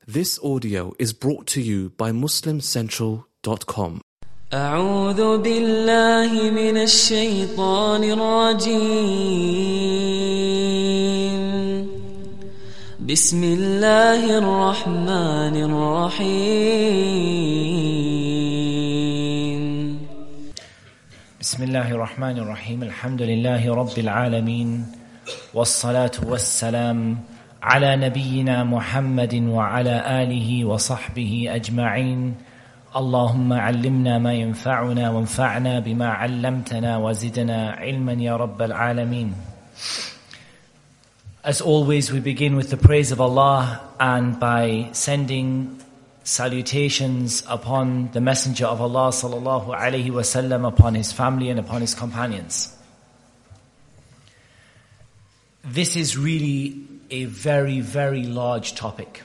This audio is brought to you by MuslimCentral.com. أعوذ بالله من الشيطان الرجيم بسم الله الرحمن الرحيم بسم الله الرحمن الرحيم الحمد لله رب العالمين والصلاة والسلام على نبينا محمد وعلى آله وصحبه أجمعين اللهم علمنا ما ينفعنا وانفعنا بما علمتنا وزدنا علما يا رب العالمين. As always, we begin with the praise of Allah and by sending salutations upon the Messenger of Allah sallallahu alaihi wasallam, upon his family and upon his companions. This is really a very, very large topic.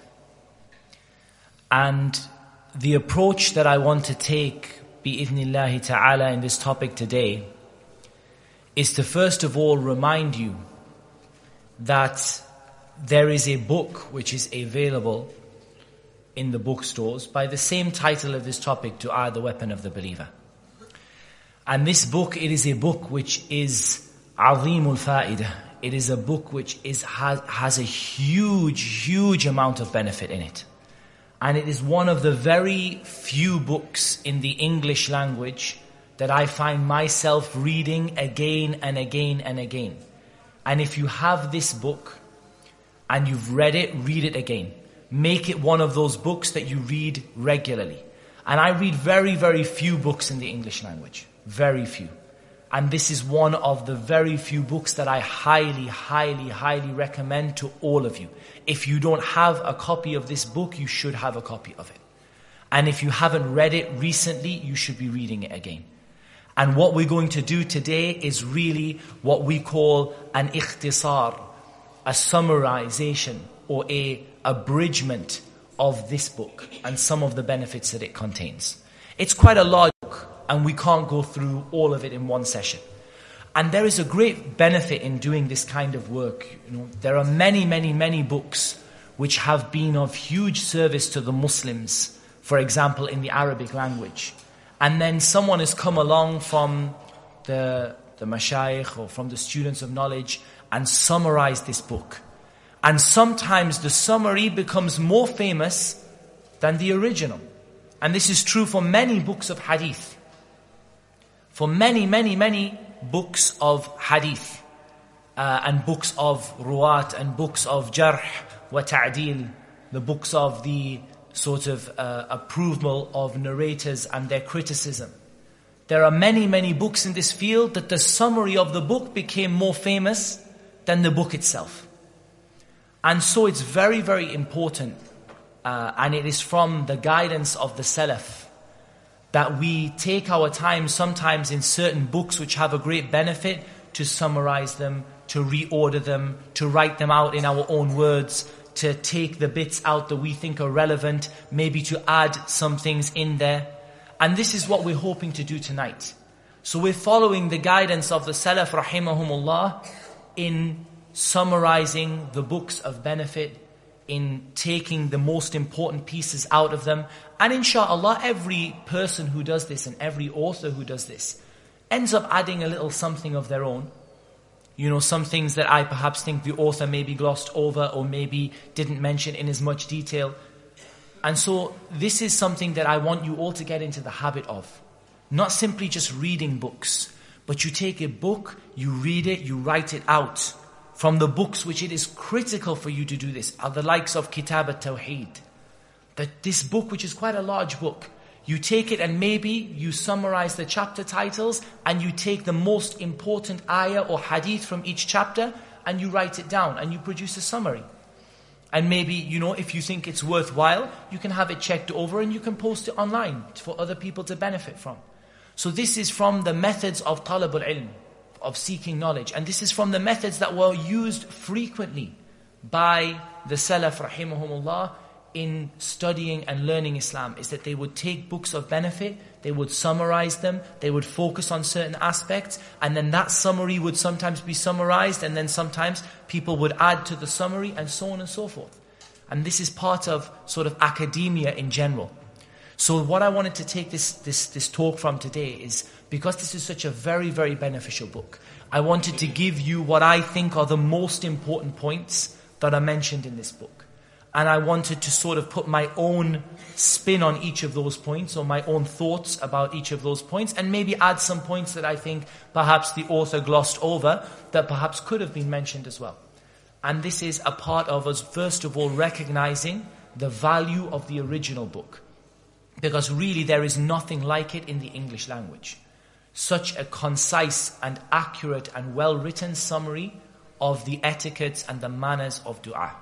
And the approach that I want to take, bi'idhnillahi ta'ala, in this topic today is to first of all remind you that there is a book which is available in the bookstores by the same title of this topic, Du'a, the Weapon of the Believer. And this book, it is a book which is azimul fa'idah. It is a book which has a huge amount of benefit in it. And it is one of the very few books in the English language that I find myself reading again and again and again. And if you have this book and you've read it, read it again. Make it one of those books that you read regularly. And I read very, very few books in the English language. Very few. And this is one of the very few books that I highly recommend to all of you. If you don't have a copy of this book, you should have a copy of it. And if you haven't read it recently, you should be reading it again. And what we're going to do today is really what we call an ikhtisar, a summarization or a abridgment of this book and some of the benefits that it contains. It's quite a large book, and we can't go through all of it in one session. And there is a great benefit in doing this kind of work. You know, there are many books which have been of huge service to the Muslims, for example, in the Arabic language. And then someone has come along from the mashayikh or from the students of knowledge and summarized this book. And sometimes the summary becomes more famous than the original. And this is true for many books of hadith. For many books of hadith and books of ruwat and books of jarh wa ta'dil, the books of the sort of approval of narrators and their criticism. There are many books in this field that the summary of the book became more famous than the book itself. And so it's very important, and it is from the guidance of the Salaf that we take our time sometimes in certain books which have a great benefit to summarize them, to reorder them, to write them out in our own words, to take the bits out that we think are relevant, maybe to add some things in there. And this is what we're hoping to do tonight. So we're following the guidance of the Salaf rahimahumullah in summarizing the books of benefit, in taking the most important pieces out of them. And inshallah, every person who does this and every author who does this ends up adding a little something of their own. You know, some things that I perhaps think the author maybe glossed over or maybe didn't mention in as much detail. And so this is something that I want you all to get into the habit of. Not simply just reading books, but you take a book, you read it, you write it out. From the books which it is critical for you to do this are the likes of Kitab al-Tawheed. That this book, which is quite a large book, you take it and maybe you summarize the chapter titles and you take the most important ayah or hadith from each chapter and you write it down and you produce a summary. And maybe, you know, if you think it's worthwhile, you can have it checked over and you can post it online for other people to benefit from. So this is from the methods of talabul ilm, of seeking knowledge. And this is from the methods that were used frequently by the Salaf rahimahumullah in studying and learning Islam, is that they would take books of benefit, they would summarize them, they would focus on certain aspects, and then that summary would sometimes be summarized, and then sometimes people would add to the summary, and so on and so forth. And this is part of sort of academia in general. So what I wanted to take this talk from today is, because this is such a very, very beneficial book, I wanted to give you what I think are the most important points that are mentioned in this book. And I wanted to sort of put my own spin on each of those points, or my own thoughts about each of those points, and maybe add some points that I think perhaps the author glossed over, that perhaps could have been mentioned as well. And this is a part of us, first of all, recognizing the value of the original book. Because really there is nothing like it in the English language. Such a concise and accurate and well-written summary of the etiquettes and the manners of dua.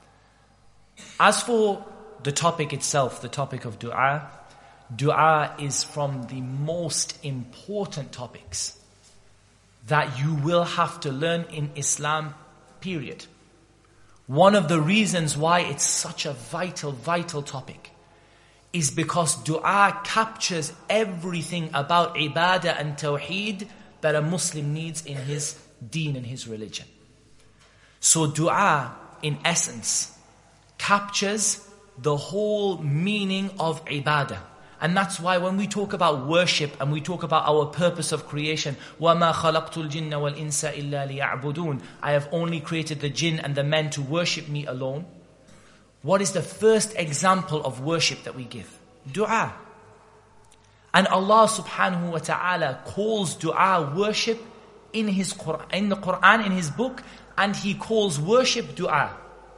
As for the topic itself, the topic of dua, dua is from the most important topics that you will have to learn in Islam, period. One of the reasons why it's such a vital, vital topic is because dua captures everything about ibadah and tawheed that a Muslim needs in his deen and his religion. So dua, in essence, captures the whole meaning of ibadah. And that's why when we talk about worship and we talk about our purpose of creation, وَمَا خَلَقْتُ الْجِنَّ وَالْإِنسَ إِلَّا لِيَعْبُدُونَ, I have only created the jinn and the men to worship me alone. What is the first example of worship that we give? Dua. And Allah subhanahu wa ta'ala calls dua worship in the Quran, in His book, and He calls worship dua.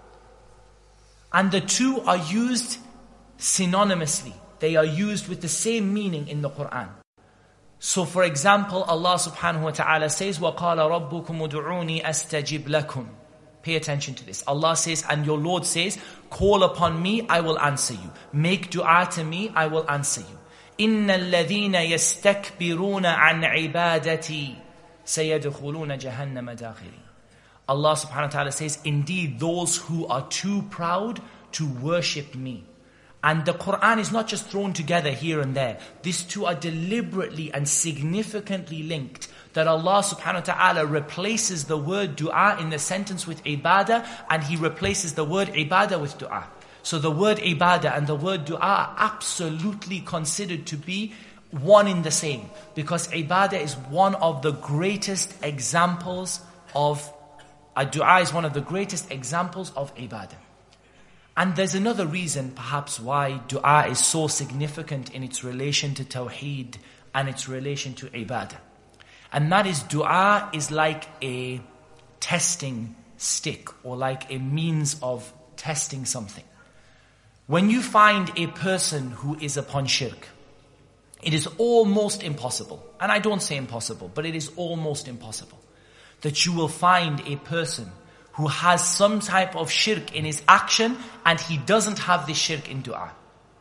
And the two are used synonymously. They are used with the same meaning in the Quran. So for example, Allah subhanahu wa ta'ala says, وَقَالَ رَبُّكُمُ دُعُونِي أَسْتَجِبْ لَكُمْ. Pay attention to this. Allah says, and your Lord says, call upon me, I will answer you. Make dua to me, I will answer you. إِنَّ الَّذِينَ يَسْتَكْبِرُونَ عَنْ عِبَادَتِي سَيَدْخُلُونَ جَهَنَّمَ دَاخِرِينَ. Allah subhanahu wa ta'ala says, indeed those who are too proud to worship me. And the Quran is not just thrown together here and there. These two are deliberately and significantly linked. That Allah subhanahu wa ta'ala replaces the word dua in the sentence with ibadah, and He replaces the word ibadah with dua. So the word ibadah and the word dua are absolutely considered to be one in the same. Because ibadah is one of the greatest examples of, dua is one of the greatest examples of ibadah. And there's another reason perhaps why dua is so significant in its relation to tawheed and its relation to ibadah. And that is, dua is like a testing stick, or like a means of testing something. When you find a person who is upon shirk, it is almost impossible, and I don't say impossible, but it is almost impossible, that you will find a person who has some type of shirk in his action and he doesn't have this shirk in dua.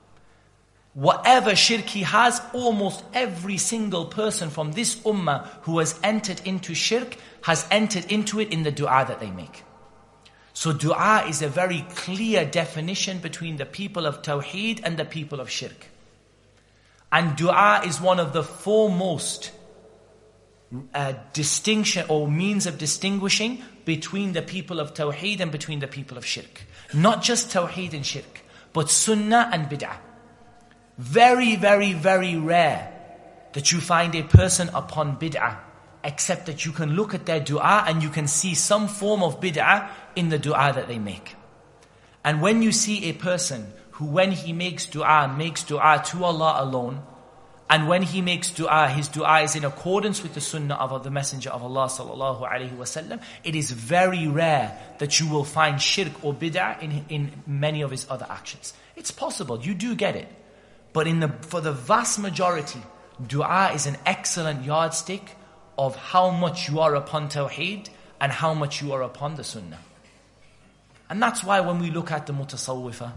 Whatever shirk he has, almost every single person from this ummah who has entered into shirk has entered into it in the dua that they make. So dua is a very clear definition between the people of tawheed and the people of shirk. And dua is one of the foremost distinction or means of distinguishing between the people of tawheed and between the people of shirk. Not just tawheed and shirk, but sunnah and bid'ah. Very, very, very rare that you find a person upon bid'ah, except that you can look at their dua and you can see some form of bid'ah in the dua that they make. And when you see a person who, when he makes dua to Allah alone, and when he makes dua, his dua is in accordance with the sunnah of the Messenger of Allah sallallahu alaihi wasallam, it is very rare that you will find shirk or bid'ah in many of his other actions. It's possible, you do get it. But for the vast majority, dua is an excellent yardstick of how much you are upon tawheed and how much you are upon the sunnah. And that's why when we look at the mutasawwifa,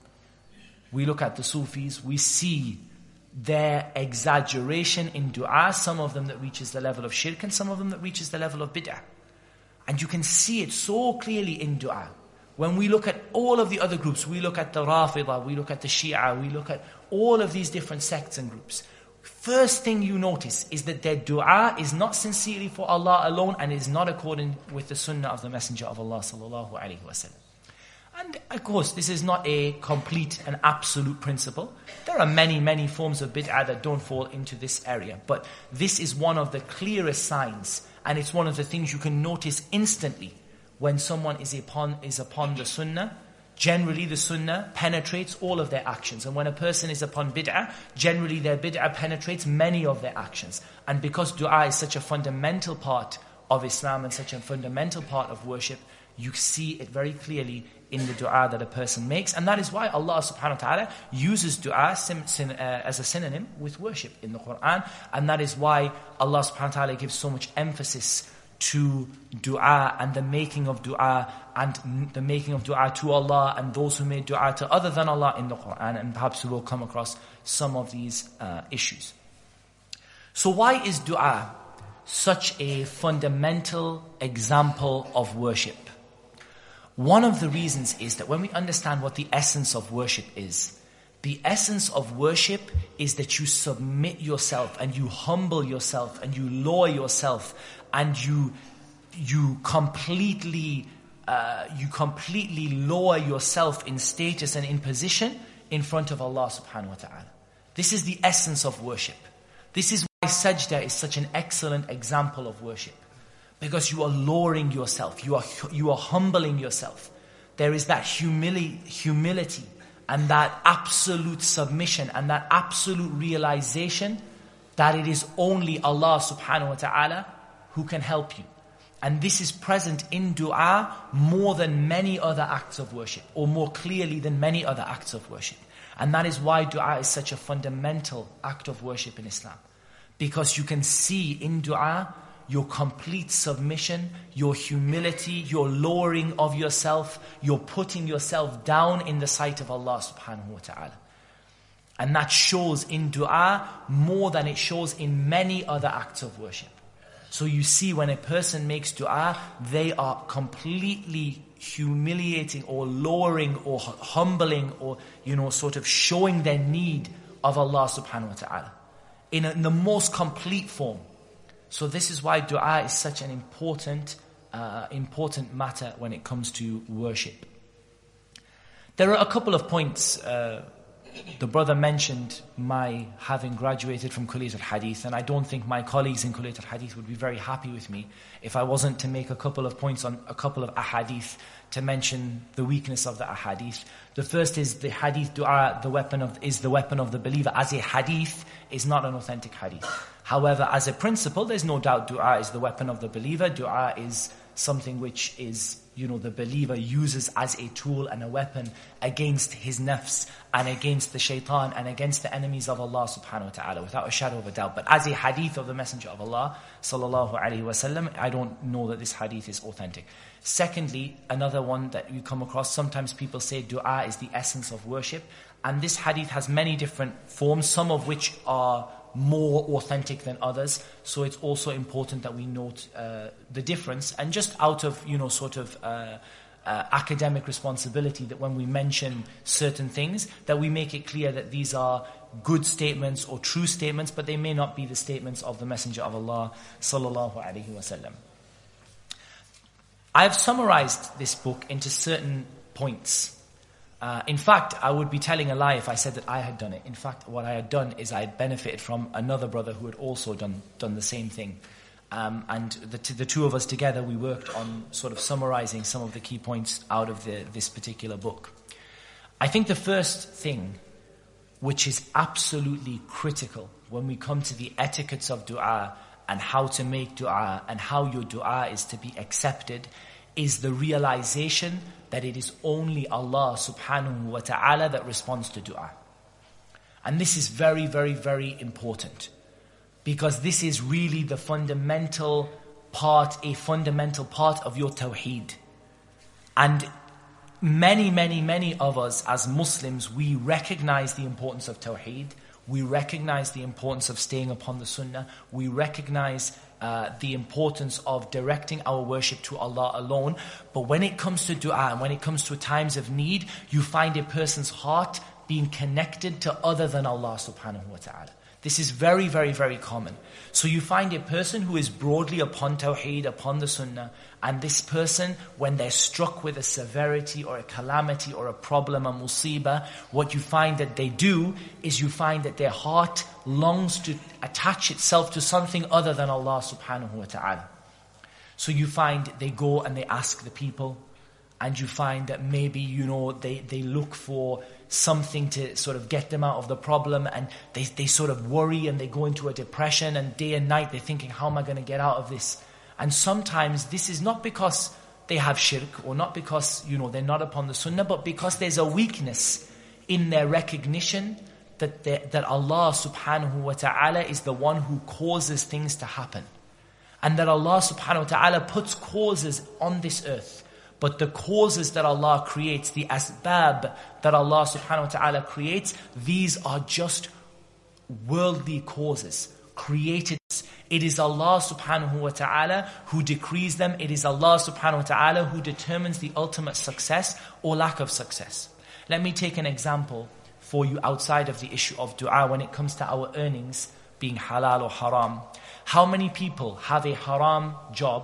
we look at the Sufis, we see their exaggeration in dua, some of them that reaches the level of shirk and some of them that reaches the level of bid'ah. And you can see it so clearly in dua. When we look at all of the other groups, we look at the Rafidah, we look at the Shia, we look at all of these different sects and groups. First thing you notice is that their dua is not sincerely for Allah alone and is not according with the sunnah of the Messenger of Allah sallallahu alaihi wasallam. And of course, this is not a complete and absolute principle. There are many, many forms of bid'ah that don't fall into this area. But this is one of the clearest signs, and it's one of the things you can notice instantly when someone is upon the sunnah. Generally, the sunnah penetrates all of their actions. And when a person is upon bid'ah, generally their bid'ah penetrates many of their actions. And because dua is such a fundamental part of Islam and such a fundamental part of worship, you see it very clearly in the dua that a person makes. And that is why Allah subhanahu wa ta'ala uses dua as a synonym with worship in the Quran. And that is why Allah subhanahu wa ta'ala gives so much emphasis to dua and the making of dua and the making of dua to Allah and those who made dua to other than Allah in the Quran. And perhaps we will come across some of these issues. So why is dua such a fundamental example of worship? One of the reasons is that when we understand what the essence of worship is, the essence of worship is that you submit yourself and you humble yourself and you lower yourself and you completely lower yourself in status and in position in front of Allah subhanahu wa ta'ala. This is the essence of worship. This is why sajda is such an excellent example of worship. Because you are lowering yourself, you are humbling yourself. There is that humility and that absolute submission and that absolute realization that it is only Allah subhanahu wa ta'ala who can help you. And this is present in dua more than many other acts of worship, or more clearly than many other acts of worship. And that is why dua is such a fundamental act of worship in Islam. Because you can see in dua your complete submission, your humility, your lowering of yourself, your putting yourself down in the sight of Allah subhanahu wa ta'ala. And that shows in dua more than it shows in many other acts of worship. So you see when a person makes dua, they are completely humiliating or lowering or humbling or, sort of showing their need of Allah subhanahu wa ta'ala in the most complete form. So this is why dua is such an important matter when it comes to worship. There are a couple of points. The brother mentioned my having graduated from Kulliyat al-Hadith, and I don't think my colleagues in Kulliyat al-Hadith would be very happy with me if I wasn't to make a couple of points on a couple of ahadith to mention the weakness of the ahadith. The first is the hadith dua, is the weapon of the believer. As a hadith, is not an authentic hadith. However, as a principle, there's no doubt dua is the weapon of the believer. Dua is something which is, the believer uses as a tool and a weapon against his nafs and against the shaitan and against the enemies of Allah subhanahu wa ta'ala, without a shadow of a doubt. But as a hadith of the Messenger of Allah sallallahu alaihi wasallam, I don't know that this hadith is authentic. Secondly, another one that you come across, sometimes people say dua is the essence of worship. And this hadith has many different forms, some of which are more authentic than others. So it's also important that we note the difference. And just out of, academic responsibility, that when we mention certain things, that we make it clear that these are good statements or true statements, but they may not be the statements of the Messenger of Allah sallallahu alaihi wasallam. I've summarized this book into certain points. In fact, I would be telling a lie if I said that I had done it. In fact, what I had done is I had benefited from another brother who had also done the same thing. And the two of us together, we worked on sort of summarizing some of the key points out of this particular book. I think the first thing, which is absolutely critical when we come to the etiquettes of dua and how to make dua and how your dua is to be accepted, is the realization that it is only Allah subhanahu wa ta'ala that responds to dua. And this is very, very, very important, because this is really the fundamental part of your tawheed. And many of us as Muslims, we recognize the importance of tawheed. We recognize the importance of staying upon the sunnah. We recognize the importance of directing our worship to Allah alone. But when it comes to dua and when it comes to times of need, you find a person's heart being connected to other than Allah subhanahu wa ta'ala. This is very, very, very common. So you find a person who is broadly upon Tawheed, upon the Sunnah, and this person, when they're struck with a severity or a calamity or a problem, a musibah, what you find that they do is you find that their heart longs to attach itself to something other than Allah subhanahu wa ta'ala. So you find they go and they ask the people, and you find that maybe, they look for something to sort of get them out of the problem, and they sort of worry and they go into a depression, and day and night they're thinking, how am I going to get out of this? And sometimes this is not because they have shirk, or not because, they're not upon the Sunnah, but because there's a weakness in their recognition that Allah subhanahu wa ta'ala is the one who causes things to happen. And that Allah subhanahu wa ta'ala puts causes on this earth. But the causes that Allah creates, the asbab that Allah subhanahu wa ta'ala creates, these are just worldly causes, created. It is Allah subhanahu wa ta'ala who decrees them. It is Allah subhanahu wa ta'ala who determines the ultimate success or lack of success. Let me take an example for you outside of the issue of dua when it comes to our earnings being halal or haram. How many people have a haram job,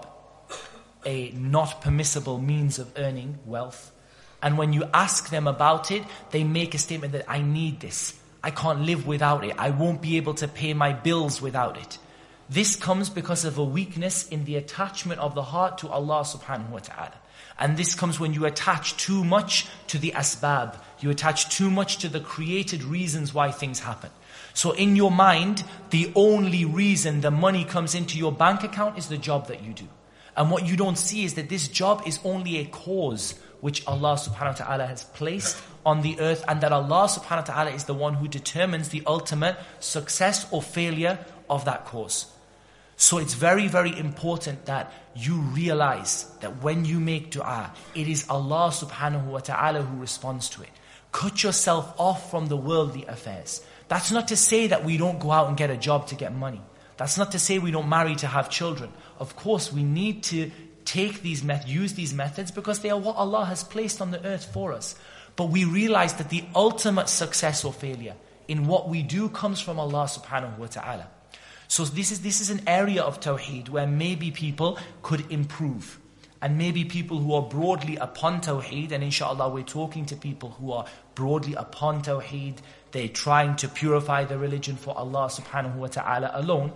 a not permissible means of earning wealth, and when you ask them about it, they make a statement that I need this, I can't live without it, I won't be able to pay my bills without it. This comes because of a weakness in the attachment of the heart to Allah subhanahu wa ta'ala. And this comes when you attach too much to the asbab, you attach too much to the created reasons why things happen. So in your mind, the only reason the money comes into your bank account is the job that you do. And what you don't see is that this job is only a cause which Allah subhanahu wa ta'ala has placed on the earth, and that Allah subhanahu wa ta'ala is the one who determines the ultimate success or failure of that cause. So it's very, very important that you realize that when you make dua, it is Allah subhanahu wa ta'ala who responds to it. Cut yourself off from the worldly affairs. That's not to say that we don't go out and get a job to get money. That's not to say we don't marry to have children. Of course, we need to take use these methods because they are what Allah has placed on the earth for us. But we realize that the ultimate success or failure in what we do comes from Allah subhanahu wa ta'ala. So this is an area of Tawheed where maybe people could improve. And maybe people who are broadly upon Tawheed, and inshallah we're talking to people who are broadly upon Tawheed, they're trying to purify the religion for Allah subhanahu wa ta'ala alone,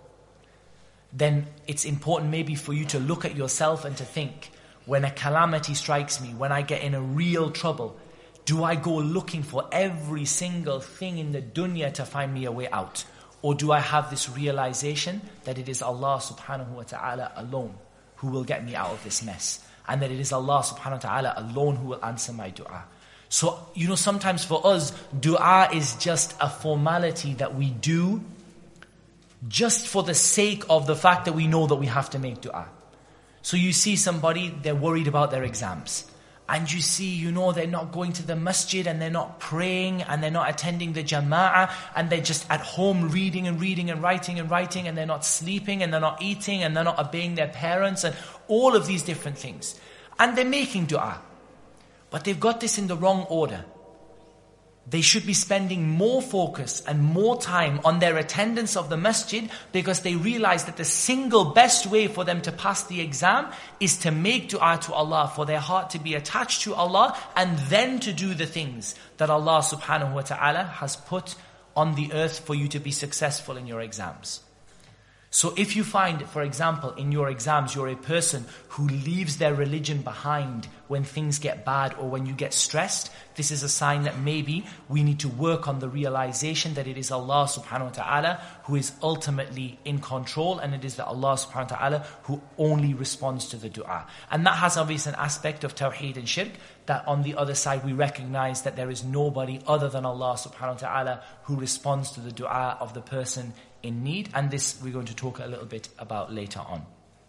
then it's important maybe for you to look at yourself and to think, when a calamity strikes me, when I get in a real trouble, do I go looking for every single thing in the dunya to find me a way out? Or do I have this realization that it is Allah subhanahu wa ta'ala alone who will get me out of this mess? And that it is Allah subhanahu wa ta'ala alone who will answer my dua. So, sometimes for us, dua is just a formality that we do just for the sake of the fact that we know that we have to make dua. So you see somebody, they're worried about their exams. And you see, they're not going to the masjid, and they're not praying, and they're not attending the jama'ah, and they're just at home reading and writing, and they're not sleeping, and they're not eating, and they're not obeying their parents, and all of these different things. And they're making dua. But they've got this in the wrong order. They should be spending more focus and more time on their attendance of the masjid, because they realize that the single best way for them to pass the exam is to make dua to Allah, for their heart to be attached to Allah, and then to do the things that Allah subhanahu wa ta'ala has put on the earth for you to be successful in your exams. So if you find, for example, in your exams, you're a person who leaves their religion behind when things get bad or when you get stressed, this is a sign that maybe we need to work on the realization that it is Allah subhanahu wa ta'ala who is ultimately in control, and it is that Allah subhanahu wa ta'ala who only responds to the dua. And that has obviously an aspect of tawheed and shirk, that on the other side we recognize that there is nobody other than Allah subhanahu wa ta'ala who responds to the dua of the person in need, and this we're going to talk a little bit about later on.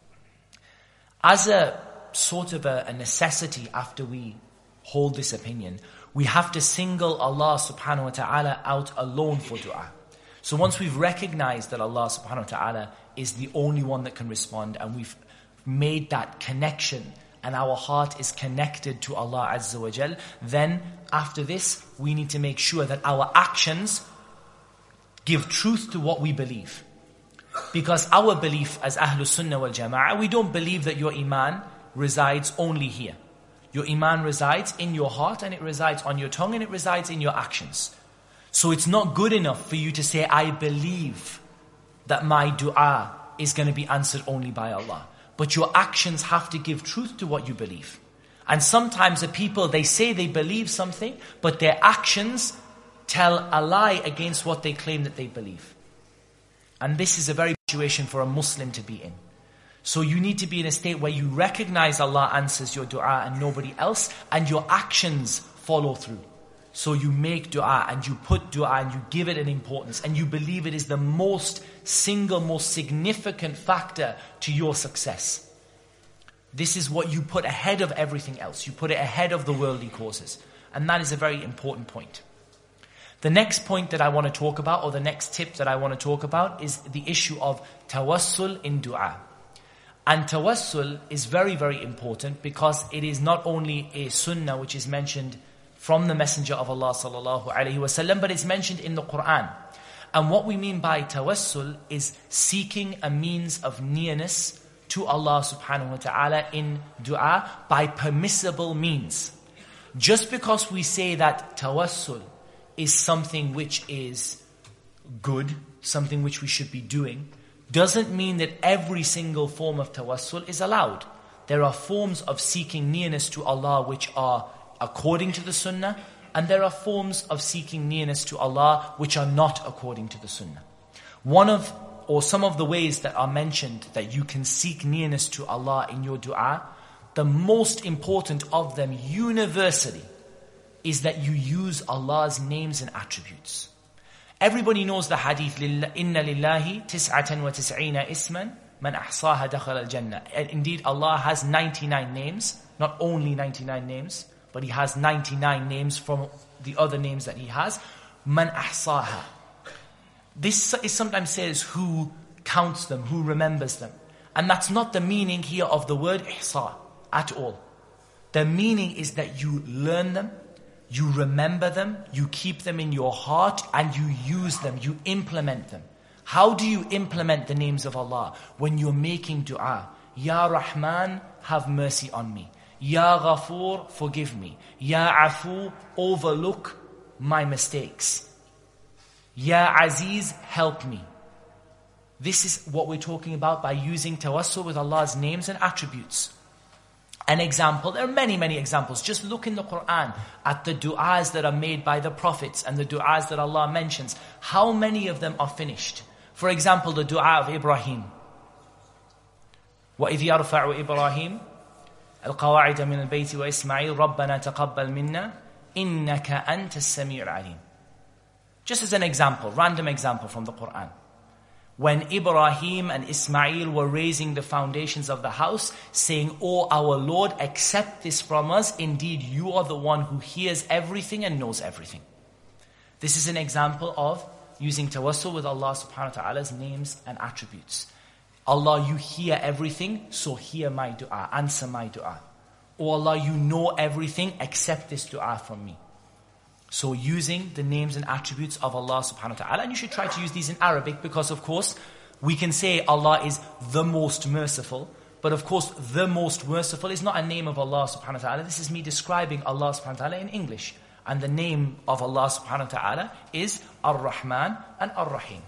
As a sort of a necessity after we hold this opinion, we have to single Allah subhanahu wa ta'ala out alone for dua. So once we've recognized that Allah subhanahu wa ta'ala is the only one that can respond, and we've made that connection, and our heart is connected to Allah Azza wa Jal, then after this we need to make sure that our actions give truth to what we believe. Because our belief as Ahlus Sunnah wal Jama'ah, we don't believe that your iman resides only here. Your iman resides in your heart, and it resides on your tongue, and it resides in your actions. So it's not good enough for you to say, I believe that my dua is going to be answered only by Allah. But your actions have to give truth to what you believe. And sometimes the people, they say they believe something, but their actions tell a lie against what they claim that they believe. And this is a very situation for a Muslim to be in. So you need to be in a state where you recognize Allah answers your dua and nobody else, and your actions follow through. So you make dua and you put dua and you give it an importance, and you believe it is the most significant factor to your success. This is what you put ahead of everything else. You put it ahead of the worldly causes. And that is a very important point. The next point that I want to talk about, or the next tip that I want to talk about, is the issue of tawassul in dua. And tawassul is very, very important because it is not only a sunnah which is mentioned from the Messenger of Allah sallallahu alaihi wasallam, but it's mentioned in the Quran. And what we mean by tawassul is seeking a means of nearness to Allah subhanahu wa ta'ala in dua by permissible means. Just because we say that tawassul is something which is good, something which we should be doing, doesn't mean that every single form of tawassul is allowed. There are forms of seeking nearness to Allah which are according to the sunnah, and there are forms of seeking nearness to Allah which are not according to the sunnah. Some of the ways that are mentioned that you can seek nearness to Allah in your dua, the most important of them universally is that you use Allah's names and attributes. Everybody knows the hadith, Inna lillahi tis'atan wa tis'ina isman, man ahsaha dakhala al-jannah. Indeed, Allah has 99 names, not only 99 names, but He has 99 names from the other names that He has. Man ahsaha. This is sometimes says who counts them, who remembers them. And that's not the meaning here of the word ihsa at all. The meaning is that you learn them, you remember them, you keep them in your heart, and you use them, you implement them. How do you implement the names of Allah? When you're making dua. Ya Rahman, have mercy on me. Ya Ghafoor, forgive me. Ya Afu, overlook my mistakes. Ya Aziz, help me. This is what we're talking about by using tawassul with Allah's names and attributes. An example, there are many, many examples. Just look in the Quran at the du'as that are made by the prophets and the du'as that Allah mentions. How many of them are finished? For example, the du'a of Ibrahim. وَإِذْ يَرْفَعُ إِبْرَاهِيمُ الْقَوَاعِدَ مِنَ الْبَيْتِ وَإِسْمَعِيلُ رَبَّنَا تَقَبَّلْ مِنَّا إِنَّكَ أَنْتَ السَّمِيعُ الْعَلِيمُ. Just as an example, random example from the Quran. When Ibrahim and Ismail were raising the foundations of the house, saying, "O our Lord, accept this from us. Indeed, you are the one who hears everything and knows everything." This is an example of using tawassul with Allah subhanahu wa ta'ala's names and attributes. Allah, you hear everything, so hear my dua, answer my dua. O Allah, you know everything, accept this dua from me. So using the names and attributes of Allah subhanahu wa ta'ala, and you should try to use these in Arabic because of course we can say Allah is the most merciful, but of course the most merciful is not a name of Allah subhanahu wa ta'ala. This is me describing Allah subhanahu wa ta'ala in English. And the name of Allah subhanahu wa ta'ala is Ar-Rahman and Ar-Rahim.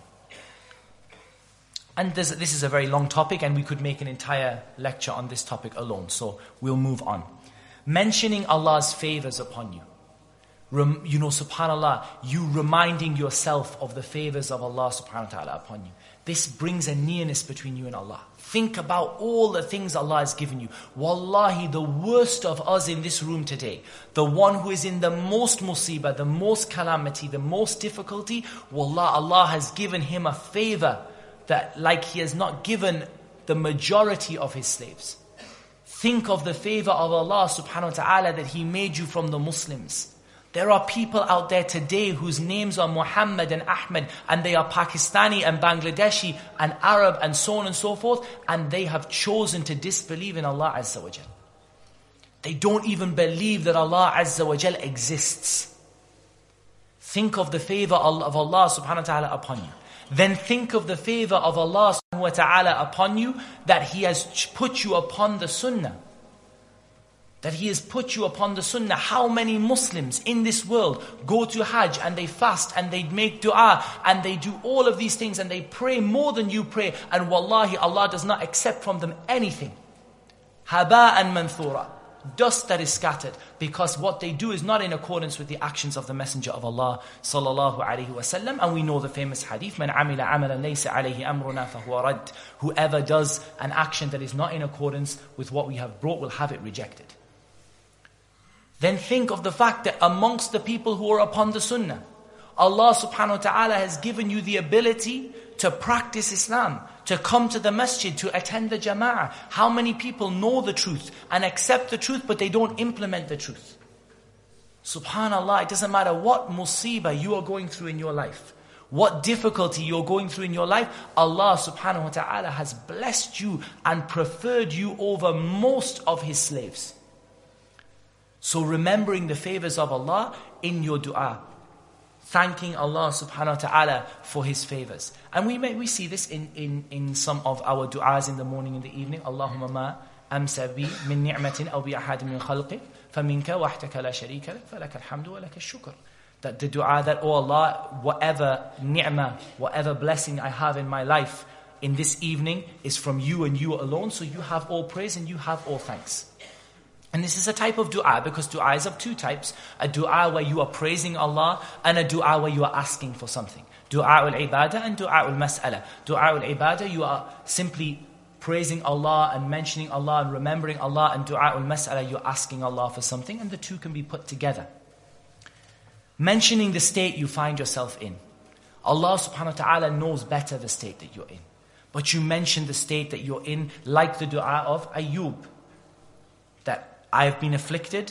And this is a very long topic and we could make an entire lecture on this topic alone. So we'll move on. Mentioning Allah's favors upon you. SubhanAllah, you reminding yourself of the favors of Allah subhanahu wa ta'ala upon you. This brings a nearness between you and Allah. Think about all the things Allah has given you. Wallahi, the worst of us in this room today, the one who is in the most musibah, the most calamity, the most difficulty, wallah, Allah has given him a favor that like He has not given the majority of His slaves. Think of the favor of Allah subhanahu wa ta'ala that He made you from the Muslims. There are people out there today whose names are Muhammad and Ahmed, and they are Pakistani and Bangladeshi and Arab and so on and so forth, and they have chosen to disbelieve in Allah Azza wa Jal. They don't even believe that Allah Azza wa Jal exists. Think of the favor of Allah subhanahu wa ta'ala upon you. Then think of the favor of Allah subhanahu wa ta'ala upon you, that He has put you upon the sunnah. That He has put you upon the sunnah. How many Muslims in this world go to Hajj and they fast and they make dua and they do all of these things and they pray more than you pray, and wallahi Allah does not accept from them anything. Haba'an manthura. Dust that is scattered, because what they do is not in accordance with the actions of the Messenger of Allah sallallahu alaihi wasallam. And we know the famous hadith, "Man amila amalan laysa alayhi amruna fahuwa radd." Whoever does an action that is not in accordance with what we have brought will have it rejected. Then think of the fact that amongst the people who are upon the sunnah, Allah subhanahu wa ta'ala has given you the ability to practice Islam, to come to the masjid, to attend the jama'ah. How many people know the truth and accept the truth, but they don't implement the truth? Subhanallah, it doesn't matter what musibah you are going through in your life, what difficulty you're going through in your life, Allah subhanahu wa ta'ala has blessed you and preferred you over most of His slaves. So remembering the favors of Allah in your dua, thanking Allah subhanahu wa ta'ala for His favors. And we see this in some of our du'as in the morning and the evening. Allahumma ma amsa bi min ni'matin aw bi ahadin min khalqik faminka wahdaka la sharika lak falaka alhamdu wa laka shukr. That the dua that, oh Allah, whatever ni'mah, whatever blessing I have in my life in this evening is from you and you alone, so you have all praise and you have all thanks. And this is a type of dua, because dua is of two types. A dua where you are praising Allah, and a dua where you are asking for something. Dua al-ibadah and dua al-mas'ala. Dua al-ibadah, you are simply praising Allah and mentioning Allah and remembering Allah, and dua al-mas'ala, you're asking Allah for something, and the two can be put together. Mentioning the state you find yourself in. Allah subhanahu wa ta'ala knows better the state that you're in. But you mention the state that you're in, like the dua of Ayyub. That I have been afflicted,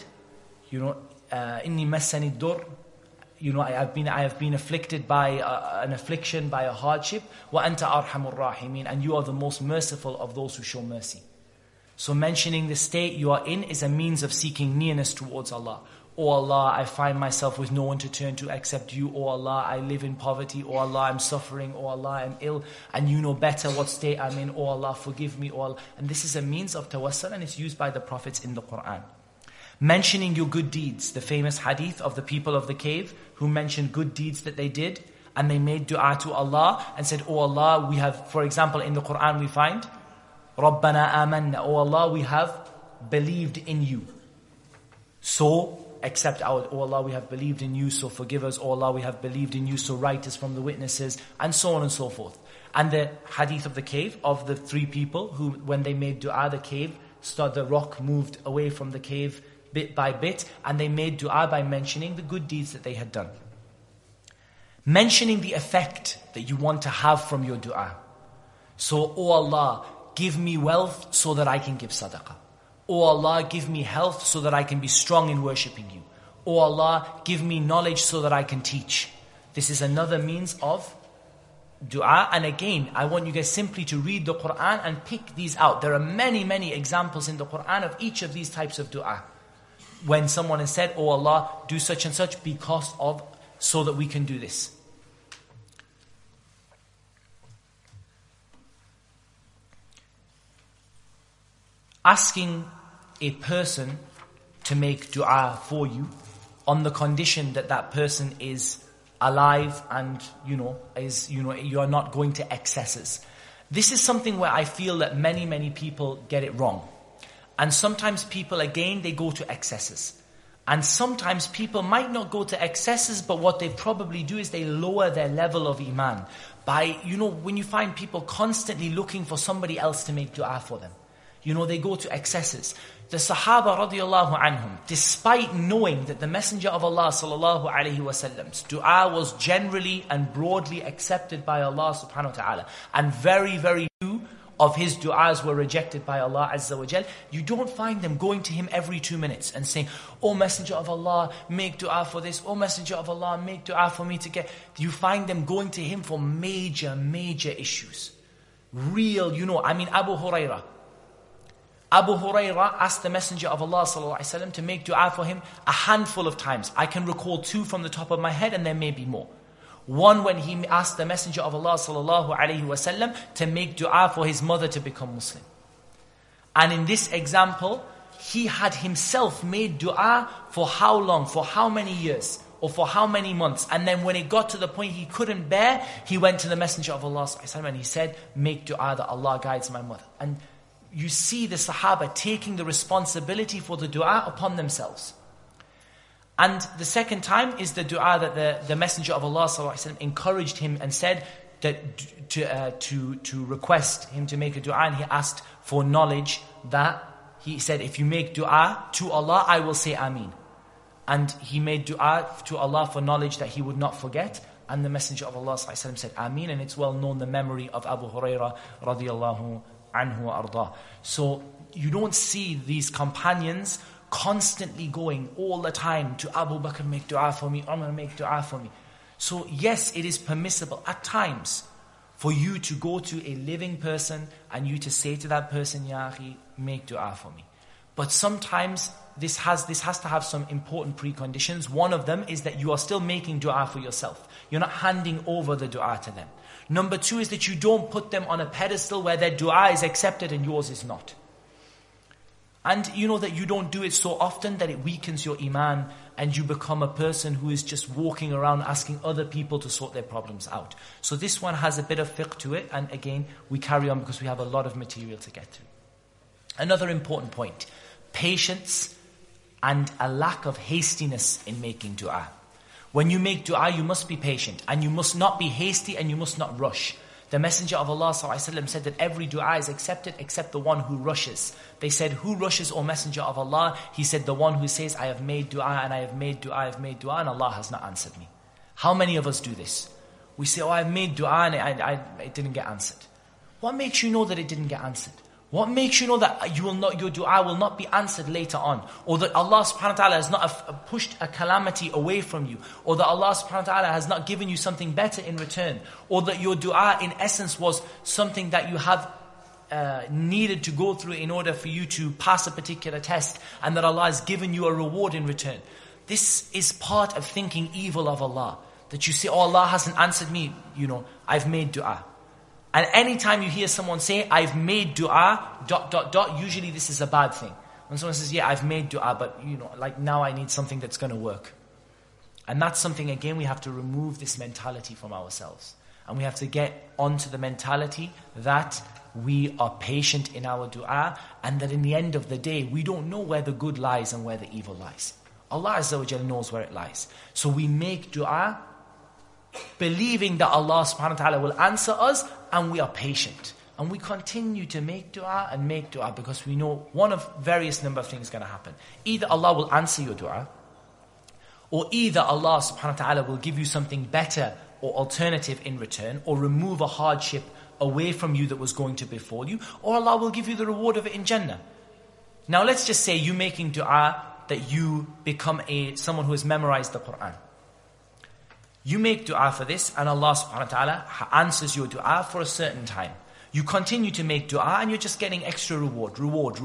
inni massani dur, I have been afflicted by an affliction, by a hardship. Wa anta arhamur rahimin, and you are the most merciful of those who show mercy. So mentioning the state you are in is a means of seeking nearness towards Allah. Oh Allah, I find myself with no one to turn to except you. Oh Allah, I live in poverty. Oh Allah, I'm suffering. Oh Allah, I'm ill. And you know better what state I'm in. Oh Allah, forgive me. Oh Allah. And this is a means of tawassul, and it's used by the prophets in the Quran. Mentioning your good deeds. The famous hadith of the people of the cave who mentioned good deeds that they did, and they made dua to Allah and said, oh Allah, we have, for example, in the Quran we find, Rabbana amanna. Oh Allah, we have believed in you. So accept our, oh Allah, we have believed in you, so forgive us. Oh Allah, we have believed in you, so write us from the witnesses, and so on and so forth. And the hadith of the cave of the three people who, when they made dua, the rock moved away from the cave bit by bit, and they made dua by mentioning the good deeds that they had done. Mentioning the effect that you want to have from your dua. So, oh Allah, give me wealth so that I can give sadaqah. Oh Allah, give me health so that I can be strong in worshipping you. Oh Allah, give me knowledge so that I can teach. This is another means of dua. And again, I want you guys simply to read the Quran and pick these out. There are many, many examples in the Quran of each of these types of dua. When someone has said, oh Allah, do such and such because of, so that we can do this. Asking a person to make dua for you on the condition that that person is alive and you are not going to excesses. This is something where I feel that many people get it wrong. And sometimes people, again, they go to excesses. And sometimes people might not go to excesses, but what they probably do is they lower their level of iman. By, when you find people constantly looking for somebody else to make dua for them. They go to excesses. The Sahaba radiallahu anhum, despite knowing that the Messenger of Allah sallallahu alaihi wasallam's dua was generally and broadly accepted by Allah subhanahu wa ta'ala, and very few of his du'as were rejected by Allah Azza wa Jal, you don't find them going to him every 2 minutes and saying, oh Messenger of Allah, make dua for this. Oh Messenger of Allah, make dua for me to get. You find them going to him for major issues. Abu Hurairah Abu Hurairah asked the Messenger of Allah ﷺ to make dua for him a handful of times. I can recall 2 from the top of my head, and there may be more. One, when he asked the Messenger of Allah ﷺ to make dua for his mother to become Muslim. And in this example, he had himself made dua for how long, for how many years, or for how many months. And then when it got to the point he couldn't bear, he went to the Messenger of Allah ﷺ and he said, make dua that Allah guides my mother. And you see the Sahaba taking the responsibility for the dua upon themselves. And the second time is the dua that the Messenger of Allah ﷺ encouraged him and said that to request him to make a dua, and he asked for knowledge. That he said, if you make dua to Allah, I will say Ameen. And he made dua to Allah for knowledge that he would not forget. And the Messenger of Allah ﷺ said Ameen, and it's well known the memory of Abu Hurairah radiyallahu anhu wa ardah. So you don't see these companions constantly going all the time to Abu Bakr, make dua for me, Umar, make dua for me. So yes, it is permissible at times for you to go to a living person and you to say to that person, Ya akhi, make dua for me. But sometimes this has to have some important preconditions. One of them is that you are still making dua for yourself. You're not handing over the dua to them. Number 2 is that you don't put them on a pedestal where their dua is accepted and yours is not. And you know that you don't do it so often that it weakens your iman and you become a person who is just walking around asking other people to sort their problems out. So this one has a bit of fiqh to it, and again, we carry on because we have a lot of material to get through. Another important point, patience and a lack of hastiness in making dua. When you make dua, you must be patient and you must not be hasty and you must not rush. The Messenger of Allah ﷺ said that every dua is accepted except the one who rushes. They said, who rushes, O Messenger of Allah? He said, the one who says, I have made dua and I have made dua, I have made dua, and Allah has not answered me. How many of us do this? We say, oh, I've made dua and it didn't get answered. What makes you know that it didn't get answered? What makes you know that your dua will not be answered later on? Or that Allah subhanahu wa ta'ala has not pushed a calamity away from you? Or that Allah subhanahu wa ta'ala has not given you something better in return? Or that your dua in essence was something that you have needed to go through in order for you to pass a particular test, and that Allah has given you a reward in return? This is part of thinking evil of Allah. That you say, oh, Allah hasn't answered me, I've made dua. And anytime you hear someone say, I've made dua, ... usually this is a bad thing. When someone says, yeah, I've made dua, but now I need something that's going to work. And that's something, again, we have to remove this mentality from ourselves. And we have to get onto the mentality that we are patient in our dua, and that in the end of the day, we don't know where the good lies and where the evil lies. Allah Azza wa Jalla knows where it lies. So we make dua believing that Allah subhanahu wa ta'ala will answer us, and we are patient. And we continue to make dua because we know one of various number of things going to happen. Either Allah will answer your dua, or either Allah subhanahu wa ta'ala will give you something better or alternative in return, or remove a hardship away from you that was going to befall you, or Allah will give you the reward of it in Jannah. Now let's just say you making dua that you become someone who has memorized the Quran. You make dua for this, and Allah subhanahu wa ta'ala answers your dua for a certain time. You continue to make dua and you're just getting extra reward.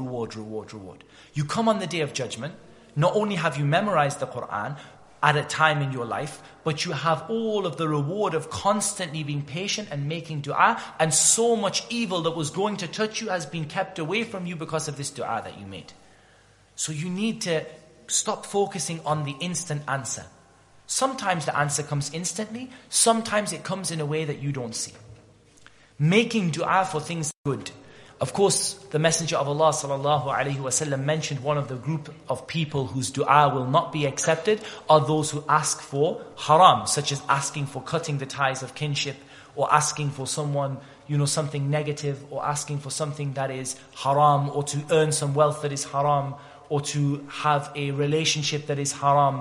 You come on the Day of Judgment, not only have you memorized the Quran at a time in your life, but you have all of the reward of constantly being patient and making dua, and so much evil that was going to touch you has been kept away from you because of this dua that you made. So you need to stop focusing on the instant answer. Sometimes the answer comes instantly, sometimes it comes in a way that you don't see. Making dua for things good. Of course, the Messenger of Allah sallallahu alaihi wasallam mentioned one of the group of people whose dua will not be accepted are those who ask for haram, such as asking for cutting the ties of kinship, or asking for someone, something negative, or asking for something that is haram, or to earn some wealth that is haram, or to have a relationship that is haram.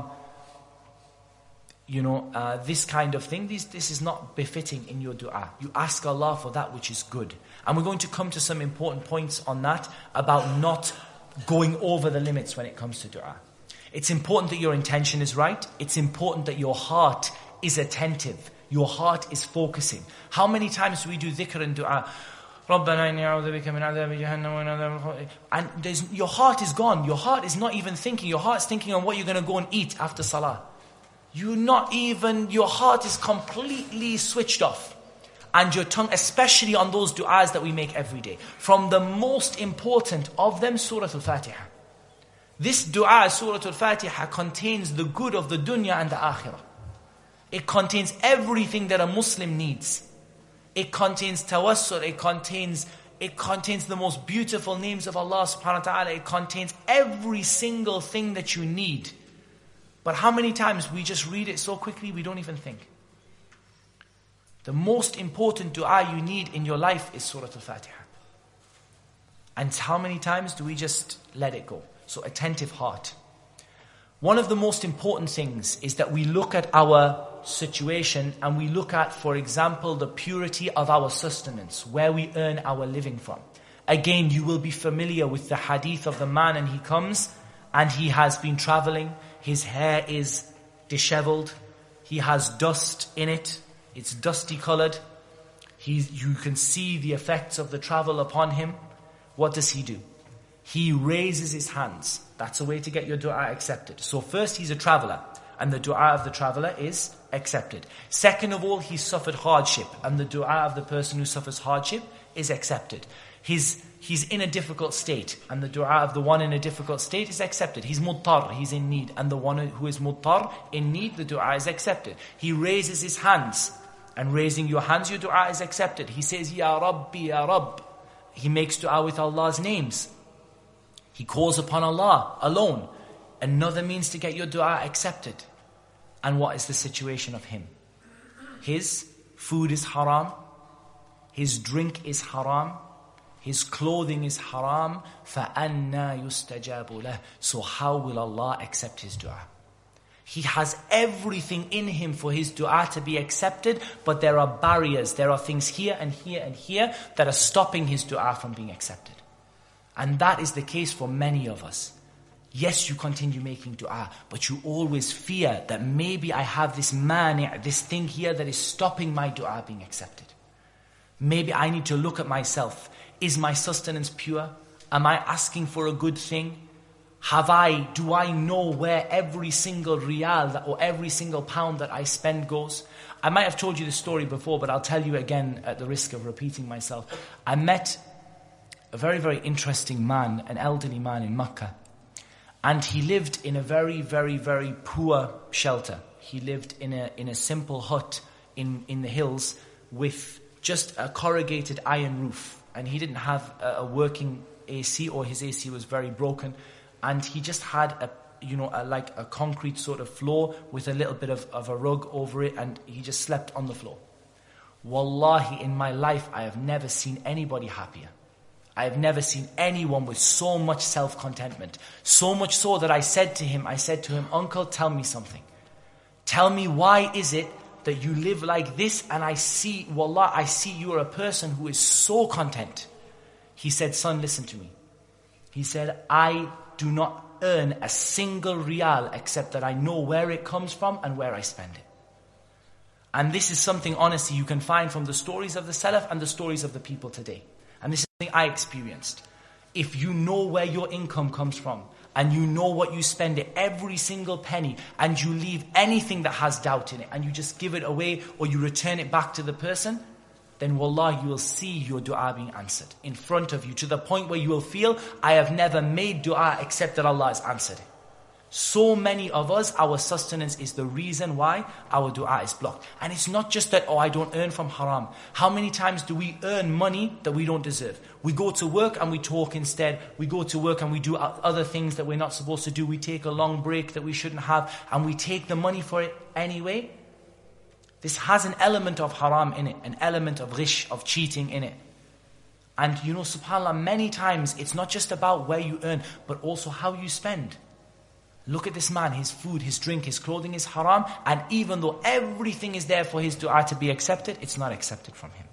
This kind of thing, this is not befitting in your dua. You ask Allah for that which is good. And we're going to come to some important points on that, about not going over the limits when it comes to dua. It's important that your intention is right. It's important that your heart is attentive. Your heart is focusing. How many times do we do dhikr and dua? رَبَّنَا إِنِّي أَعُوذُ بِكَ مِنْ عَذَابِ جَهَنَّمَ وَمِنْ عَذَابِ And your heart is gone. Your heart is not even thinking. Your heart's thinking on what you're going to go and eat after salah. Your heart is completely switched off. And your tongue, especially on those du'as that we make every day. From the most important of them, Surah Al-Fatiha. This du'a, Surah Al-Fatiha, contains the good of the dunya and the akhirah. It contains everything that a Muslim needs. It contains tawassul, it contains the most beautiful names of Allah subhanahu wa ta'ala. It contains every single thing that you need. But how many times we just read it so quickly we don't even think? The most important dua you need in your life is Surah Al-Fatiha. And how many times do we just let it go? So attentive heart. One of the most important things is that we look at our situation and we look at, for example, the purity of our sustenance, where we earn our living from. Again, you will be familiar with the hadith of the man, and he comes and he has been traveling. His hair is disheveled. He has dust in it. It's dusty colored. You can see the effects of the travel upon him. What does he do? He raises his hands. That's a way to get your dua accepted. So first, he's a traveler, and the dua of the traveler is accepted. Second of all, he suffered hardship, and the dua of the person who suffers hardship is accepted. He's in a difficult state, and the dua of the one in a difficult state is accepted. He's muttar, he's in need, and the one who is muttar, in need, the dua is accepted. He raises his hands, and raising your hands, your dua is accepted. He says, Ya Rabbi, Ya Rabb. He makes dua with Allah's names. He calls upon Allah alone. Another means to get your dua accepted. And what is the situation of him? His food is haram. His drink is haram. His clothing is haram. فَأَنَّا يُسْتَجَابُ لَهُ. So how will Allah accept his dua? He has everything in him for his dua to be accepted, but there are barriers. There are things here and here and here that are stopping his dua from being accepted. And that is the case for many of us. Yes, you continue making dua, but you always fear that maybe I have this mani', this thing here that is stopping my dua being accepted. Maybe I need to look at myself. Is my sustenance pure? Am I asking for a good thing? Do I know where every single riyal or every single pound that I spend goes? I might have told you this story before, but I'll tell you again at the risk of repeating myself. I met a very, very interesting man, an elderly man in Makkah. And he lived in a very, very, very poor shelter. He lived in a simple hut in the hills with just a corrugated iron roof. And he didn't have a working AC, or his AC was very broken. And he just had a concrete sort of floor with a little bit of a rug over it, and he just slept on the floor. Wallahi, in my life, I have never seen anybody happier. I have never seen anyone with so much self-contentment. So much so that I said to him, Uncle, tell me something. Tell me, why is it that you live like this, and I see you're a person who is so content. He said, son, listen to me. He said, I do not earn a single riyal except that I know where it comes from and where I spend it. And this is something, honestly, you can find from the stories of the Salaf and the stories of the people today. And this is something I experienced. If you know where your income comes from, and you know what you spend it, every single penny, and you leave anything that has doubt in it, and you just give it away, or you return it back to the person, then wallah, you will see your dua being answered in front of you, to the point where you will feel, I have never made dua except that Allah has answered it. So many of us, our sustenance is the reason why our dua is blocked. And it's not just that, I don't earn from haram. How many times do we earn money that we don't deserve? We go to work and we talk instead. We go to work and we do other things that we're not supposed to do. We take a long break that we shouldn't have, and we take the money for it anyway. This has an element of haram in it, an element of ghish, of cheating in it. And subhanAllah, many times it's not just about where you earn, but also how you spend. Look at this man, his food, his drink, his clothing is haram, and even though everything is there for his dua to be accepted, it's not accepted from him.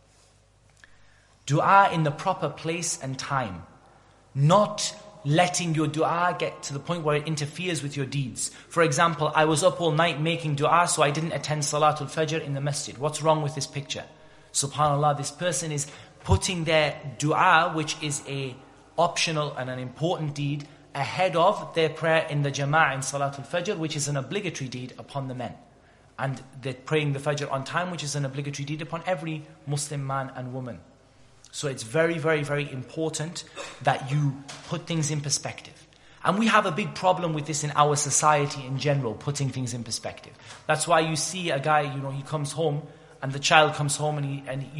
Dua in the proper place and time. Not letting your dua get to the point where it interferes with your deeds. For example, I was up all night making dua, so I didn't attend Salatul Fajr in the masjid. What's wrong with this picture? SubhanAllah, this person is putting their dua, which is a optional and an important deed, ahead of their prayer in the jama'ah in Salatul Fajr, which is an obligatory deed upon the men. And they're praying the Fajr on time, which is an obligatory deed upon every Muslim man and woman. So it's very, very, very important that you put things in perspective. And we have a big problem with this in our society in general, putting things in perspective. That's why you see a guy, he comes home, and the child comes home, and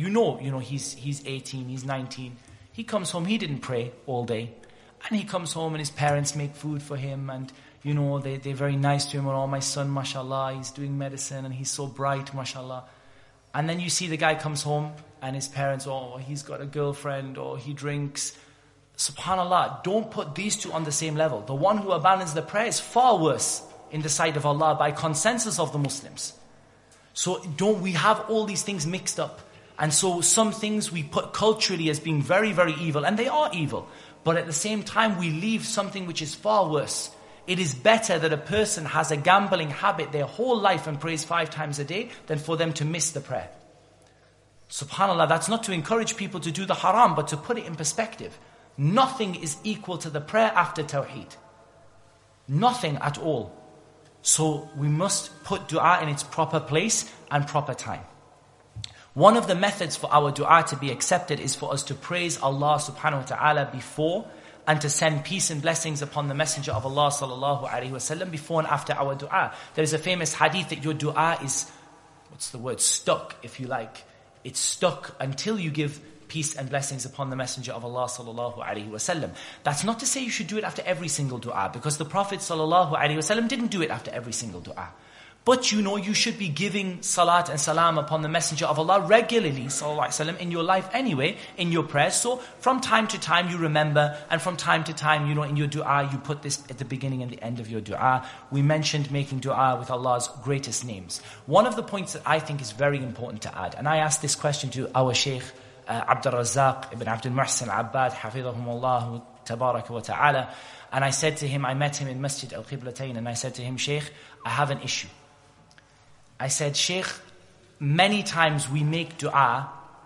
he's 18, he's 19. He comes home, he didn't pray all day. And he comes home and his parents make food for him, and they're very nice to him. Oh, my son, mashallah, he's doing medicine and he's so bright, mashallah. And then you see the guy comes home and his parents, he's got a girlfriend, or he drinks. SubhanAllah, don't put these two on the same level. The one who abandons the prayer is far worse in the sight of Allah by consensus of the Muslims. So we have all these things mixed up. And so some things we put culturally as being very, very evil, and they are evil. But at the same time, we leave something which is far worse. It is better that a person has a gambling habit their whole life and prays 5 times a day than for them to miss the prayer. SubhanAllah, that's not to encourage people to do the haram, but to put it in perspective. Nothing is equal to the prayer after Tawheed. Nothing at all. So we must put dua in its proper place and proper time. One of the methods for our dua to be accepted is for us to praise Allah subhanahu wa ta'ala before, and to send peace and blessings upon the Messenger of Allah sallallahu alaihi wasallam before and after our dua. There is a famous hadith that your dua is, stuck, if you like. It's stuck until you give peace and blessings upon the Messenger of Allah sallallahu alaihi wasallam. That's not to say you should do it after every single dua, because the Prophet sallallahu alaihi wasallam didn't do it after every single dua. But you should be giving salat and salam upon the Messenger of Allah regularly, sallallahu alaihi wasallam, in your life anyway, in your prayers. So from time to time you remember, and from time to time, in your dua, you put this at the beginning and the end of your dua. We mentioned making dua with Allah's greatest names. One of the points that I think is very important to add, and I asked this question to our Shaykh Abdul Razzaq ibn Abdul Muhsin Abbad, hafidhahumullah tabaraka wa ta'ala, and I said to him, I met him in Masjid Al-Qiblatayn, and I said to him, Shaykh, I have an issue. I said, Shaykh, many times we make dua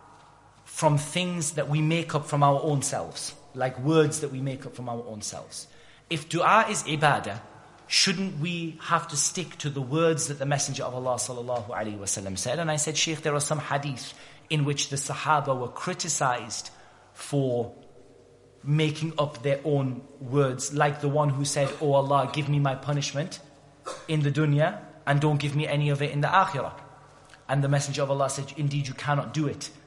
from things that we make up from our own selves, like words that we make up from our own selves. If dua is ibadah, shouldn't we have to stick to the words that the Messenger of Allah sallallahu alaihi wasallam said? And I said, Shaykh, there are some hadith in which the Sahaba were criticized for making up their own words, like the one who said, Oh Allah, give me my punishment in the dunya, and don't give me any of it in the akhirah. And the Messenger of Allah said, indeed you cannot do it.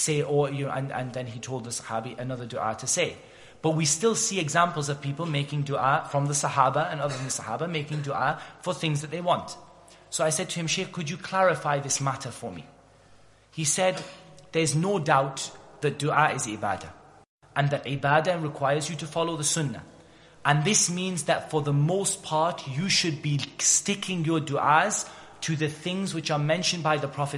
And then he told the Sahabi another dua to say. But we still see examples of people making dua from the Sahaba and other than the Sahaba, making dua for things that they want. So I said to him, Shaykh, could you clarify this matter for me? He said, there's no doubt that dua is ibadah, and that ibadah requires you to follow the sunnah. And this means that for the most part, you should be sticking your du'as to the things which are mentioned by the Prophet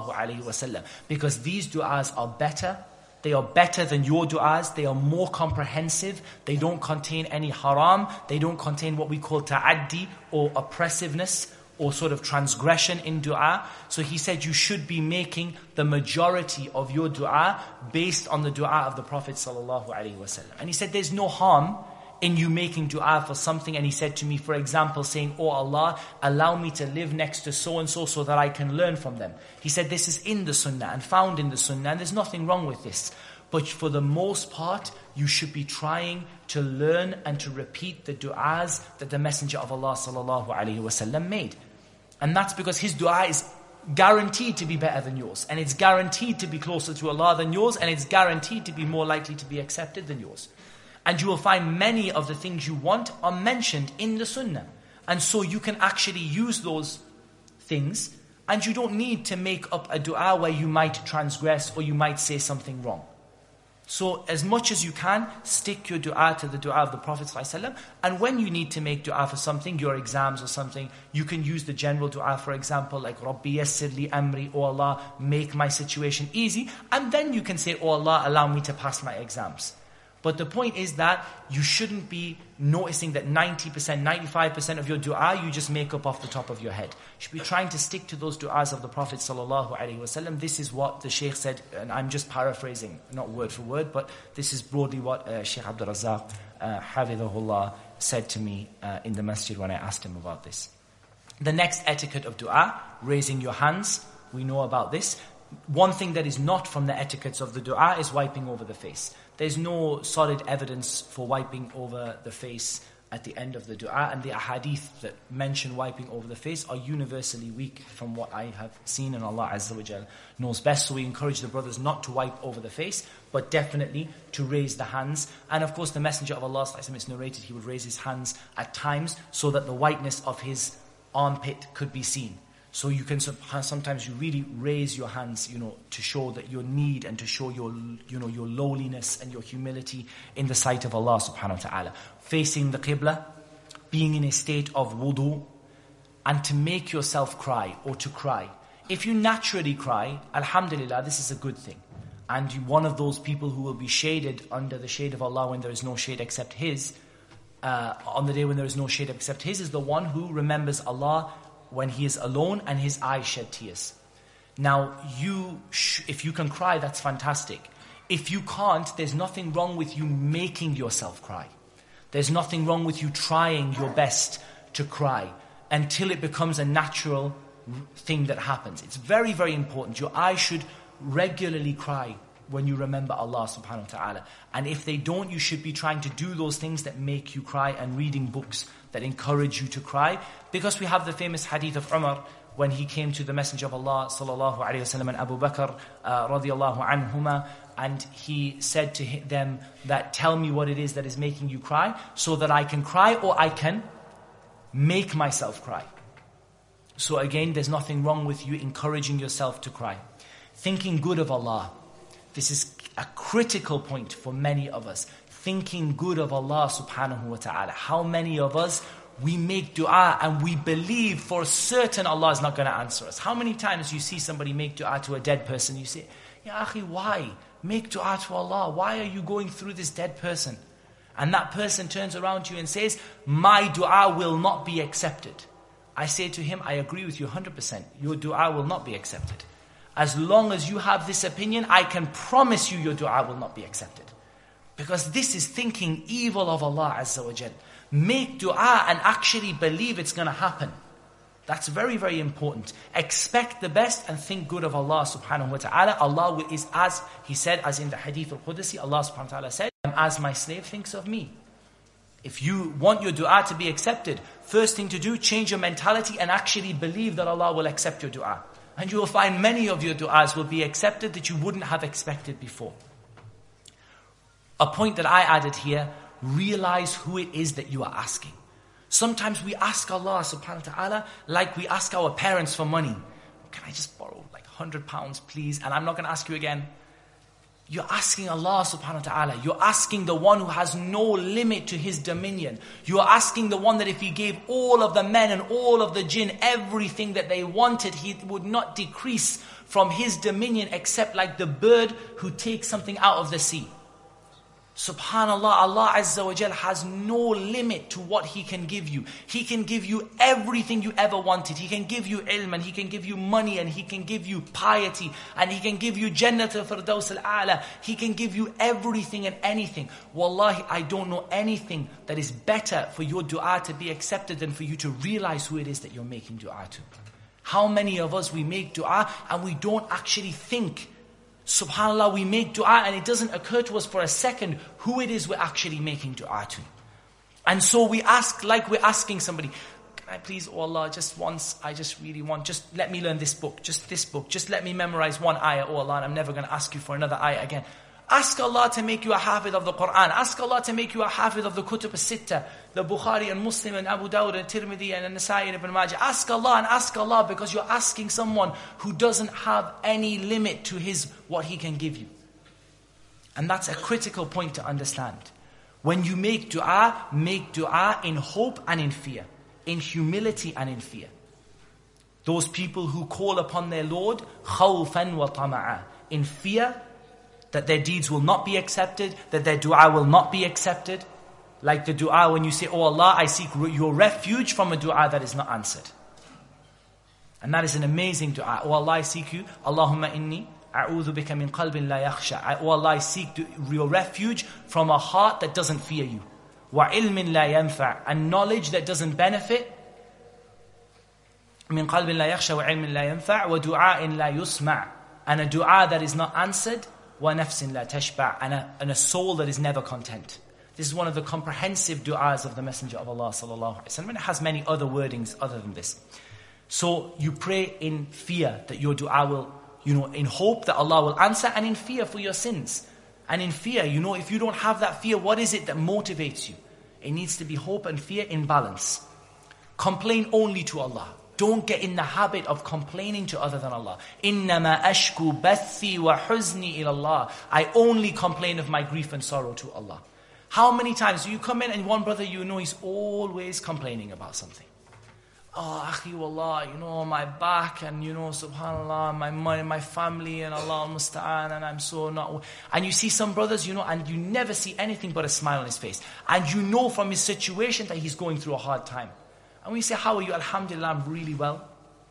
ﷺ. Because these du'as are better. They are better than your du'as. They are more comprehensive. They don't contain any haram. They don't contain what we call ta'addi, or oppressiveness, or sort of transgression in dua. So he said you should be making the majority of your dua based on the dua of the Prophet ﷺ. And he said there's no harm in you making dua for something. And he said to me, for example, saying, Oh Allah, allow me to live next to so-and-so so that I can learn from them. He said this is in the sunnah and found in the sunnah, and there's nothing wrong with this. But for the most part, you should be trying to learn and to repeat the du'as that the Messenger of Allah sallallahu alaihi wasallam made. And that's because his dua is guaranteed to be better than yours, and it's guaranteed to be closer to Allah than yours, and it's guaranteed to be more likely to be accepted than yours. And you will find many of the things you want are mentioned in the sunnah. And so you can actually use those things, and you don't need to make up a dua where you might transgress or you might say something wrong. So as much as you can, stick your dua to the dua of the Prophet ﷺ. And when you need to make dua for something, your exams or something, you can use the general dua, for example, like Rabbi yassir li amri, Oh Allah, make my situation easy. And then you can say, Oh Allah, allow me to pass my exams. But the point is that you shouldn't be noticing that 90%, 95% of your dua you just make up off the top of your head. You should be trying to stick to those du'as of the Prophet ﷺ. This is what the Shaykh said, and I'm just paraphrasing, not word for word, but this is broadly what Shaykh Abdul Razzaq, Hafidhahullah, said to me in the masjid when I asked him about this. The next etiquette of dua, raising your hands. We know about this. One thing that is not from the etiquettes of the dua is wiping over the face. There's no solid evidence for wiping over the face at the end of the dua, and the ahadith that mention wiping over the face are universally weak from what I have seen, and Allah Azza wa Jal knows best. So we encourage the brothers not to wipe over the face, but definitely to raise the hands. And of course the Messenger of Allah, it's narrated, he would raise his hands at times so that the whiteness of his armpit could be seen. So you can sometimes you really raise your hands, to show that your need and to show your lowliness and your humility in the sight of Allah subhanahu wa ta'ala. Facing the Qibla, being in a state of wudu, and to make yourself cry or to cry. If you naturally cry, alhamdulillah, this is a good thing. And you're one of those people who will be shaded under the shade of Allah when there is no shade except His. On the day when there is no shade except His is the one who remembers Allah when he is alone and his eyes shed tears. Now, if you can cry, that's fantastic. If you can't, there's nothing wrong with you making yourself cry. There's nothing wrong with you trying your best to cry until it becomes a natural thing that happens. It's very, very important. Your eyes should regularly cry when you remember Allah subhanahu wa ta'ala. And if they don't, you should be trying to do those things that make you cry and reading books that encourage you to cry. Because we have the famous hadith of Umar when he came to the Messenger of Allah sallallahu alayhi wasallam and Abu Bakr radiyallahu anhuma, and he said to them that, tell me what it is that is making you cry so that I can cry or I can make myself cry. So again, there's nothing wrong with you encouraging yourself to cry. Thinking good of Allah. This is a critical point for many of us. Thinking good of Allah subhanahu wa ta'ala. How many of us, we make dua and we believe for certain Allah is not going to answer us. How many times you see somebody make dua to a dead person, you say, Ya akhi, why? Make dua to Allah. Why are you going through this dead person? And that person turns around to you and says, my dua will not be accepted. I say to him, I agree with you 100%. Your dua will not be accepted. As long as you have this opinion, I can promise you your dua will not be accepted. Because this is thinking evil of Allah Azza wa Jal. Make dua and actually believe it's going to happen. That's very, very important. Expect the best and think good of Allah subhanahu wa ta'ala. Allah is, as He said, as in the hadith al-Qudsi, Allah subhanahu wa ta'ala said, as my slave thinks of me. If you want your dua to be accepted, first thing to do, change your mentality and actually believe that Allah will accept your dua. And you will find many of your du'as will be accepted that you wouldn't have expected before. A point that I added here, realize who it is that you are asking. Sometimes we ask Allah subhanahu wa ta'ala like we ask our parents for money. Can I just borrow like £100 please? And I'm not going to ask you again. You're asking Allah subhanahu wa ta'ala. You're asking the one who has no limit to His dominion. You're asking the one that if He gave all of the men and all of the jinn everything that they wanted, He would not decrease from His dominion except like the bird who takes something out of the sea. Subhanallah, Allah Azza wa Jal has no limit to what He can give you. He can give you everything you ever wanted. He can give you ilm, and He can give you money, and He can give you piety, and He can give you Jannat al-Firdaus al-A'la. He can give you everything and anything. Wallahi, I don't know anything that is better for your dua to be accepted than for you to realize who it is that you're making dua to. How many of us we make dua and we don't actually think? SubhanAllah, we make dua and it doesn't occur to us for a second who it is we're actually making dua to. And so we ask like we're asking somebody, can I please, oh Allah, just once, I just really want, just let me learn this book, just let me memorize one ayah, oh Allah, and I'm never going to ask you for another ayah again. Ask Allah to make you a hafidh of the Quran. Ask Allah to make you a hafidh of the Kutub al-Sitta, the Bukhari and Muslim and Abu Dawud and Tirmidhi and Nasai and Ibn Majah. Ask Allah because you're asking someone who doesn't have any limit to what He can give you. And that's a critical point to understand. When you make dua in hope and in fear, in humility and in fear. Those people who call upon their Lord, khawfan wa tama'a, in fear that their deeds will not be accepted, that their dua will not be accepted. Like the dua when you say, "Oh Allah, I seek your refuge from a dua that is not answered." And that is an amazing dua. "Oh Allah, I seek you. Allahumma inni a'udhu bika min qalbin la yakhsha." Oh Allah, I seek your refuge from a heart that doesn't fear you. Wa ilmin la yanfa', and knowledge that doesn't benefit. Min qalbin la yakhsha wa ilmin la yanfa' wa du'a'in la yusma', and a dua that is not answered. Wa nafsin la tashba', and a soul that is never content. This is one of the comprehensive du'as of the Messenger of Allah sallallahu alaihi wasallam. It has many other wordings other than this. So you pray in fear that your dua will, in hope that Allah will answer, and in fear for your sins. And in fear, if you don't have that fear, what is it that motivates you? It needs to be hope and fear in balance. Complain only to Allah. Don't get in the habit of complaining to other than Allah. إِنَّمَا أَشْكُو بَثِّي وَحُزْنِي إِلَى اللَّهِ. I only complain of my grief and sorrow to Allah. How many times do you come in and one brother he's always complaining about something? "Oh, akhi wallah, my back and subhanallah, my money, my family and Allah al-musta'an, and I'm so not..." And you see some brothers, and you never see anything but a smile on his face. And from his situation that he's going through a hard time. And we say, "How are you?" "Alhamdulillah, I'm really well."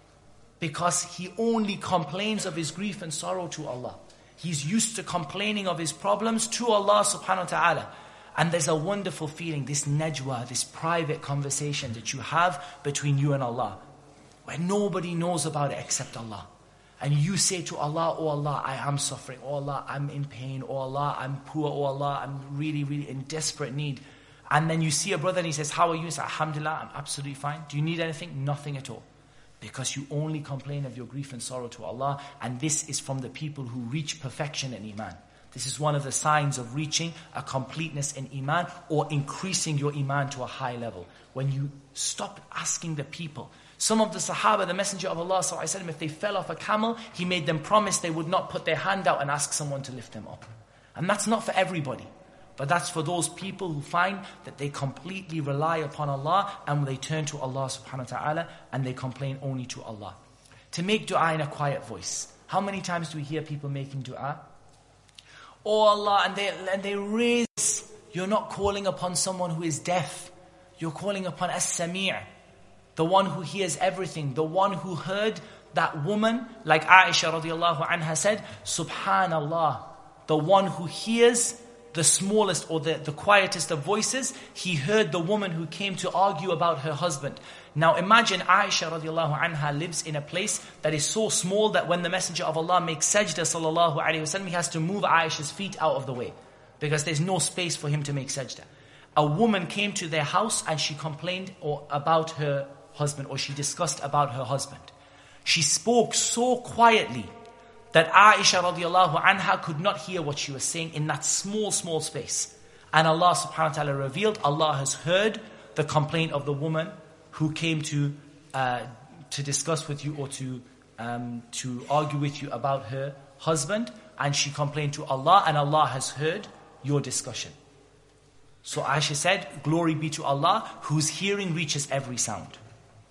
Because he only complains of his grief and sorrow to Allah. He's used to complaining of his problems to Allah subhanahu wa ta'ala. And there's a wonderful feeling, this najwa, this private conversation that you have between you and Allah, where nobody knows about it except Allah. And you say to Allah, "Oh Allah, I am suffering. Oh Allah, I'm in pain. Oh Allah, I'm poor. Oh Allah, I'm really, really in desperate need." And then you see a brother and he says, "How are you?" You say, "Alhamdulillah, I'm absolutely fine." "Do you need anything?" "Nothing at all." Because you only complain of your grief and sorrow to Allah. And this is from the people who reach perfection in Iman. This is one of the signs of reaching a completeness in Iman, or increasing your Iman to a high level. When you stop asking the people. Some of the Sahaba, the Messenger of Allah sallallahu alaihi wasallam, if they fell off a camel, he made them promise they would not put their hand out and ask someone to lift them up. And that's not for everybody. But that's for those people who find that they completely rely upon Allah, and they turn to Allah subhanahu wa ta'ala, and they complain only to Allah. To make dua in a quiet voice. How many times do we hear people making dua? "Oh Allah," and they raise. You're not calling upon someone who is deaf. You're calling upon As-Sami', the one who hears everything, the one who heard that woman, like Aisha radiallahu anha said, "Subhanallah," the one who hears the smallest or the quietest of voices. He heard the woman who came to argue about her husband. Now imagine Aisha radiallahu anha lives in a place that is so small that when the Messenger of Allah makes sajda sallallahu alayhi wasallam, he has to move Aisha's feet out of the way, because there's no space for him to make sajda. A woman came to their house and she complained about her husband, or she discussed about her husband. She spoke so quietly that Aisha radiallahu anha could not hear what she was saying in that small space. And Allah subhanahu wa ta'ala revealed, Allah has heard the complaint of the woman who came to discuss with you, or to argue with you about her husband, and she complained to Allah, and Allah has heard your discussion. So Aisha said, "Glory be to Allah, whose hearing reaches every sound."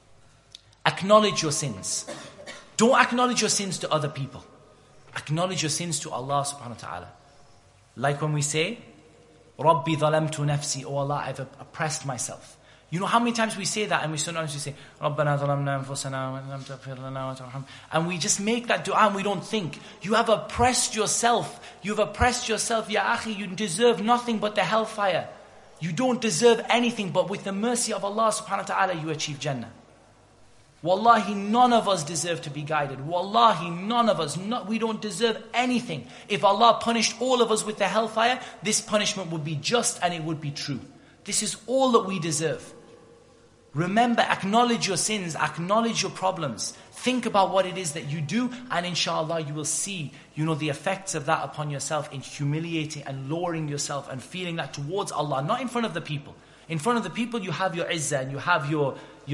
Acknowledge your sins. Don't acknowledge your sins to other people. Acknowledge your sins to Allah subhanahu wa ta'ala. Like when we say, "Rabbi dhalamtu nafsi," "Oh Allah, I've oppressed myself." You know how many times we say that, and we sometimes we say, "Rabbana dhalamna anfusana wa lam taghfir lana wa tarhamna," and we just make that dua and we don't think. You have oppressed yourself. You've oppressed yourself. Ya akhi, you deserve nothing but the hellfire. You don't deserve anything, but with the mercy of Allah subhanahu wa ta'ala you achieve Jannah. Wallahi, none of us deserve to be guided. Wallahi, none of us. We don't deserve anything. If Allah punished all of us with the hellfire, this punishment would be just and it would be true. This is all that we deserve. Remember, acknowledge your sins, acknowledge your problems. Think about what it is that you do, and inshallah you will see, the effects of that upon yourself in humiliating and lowering yourself and feeling that towards Allah, not in front of the people. In front of the people you have your izzah and you have your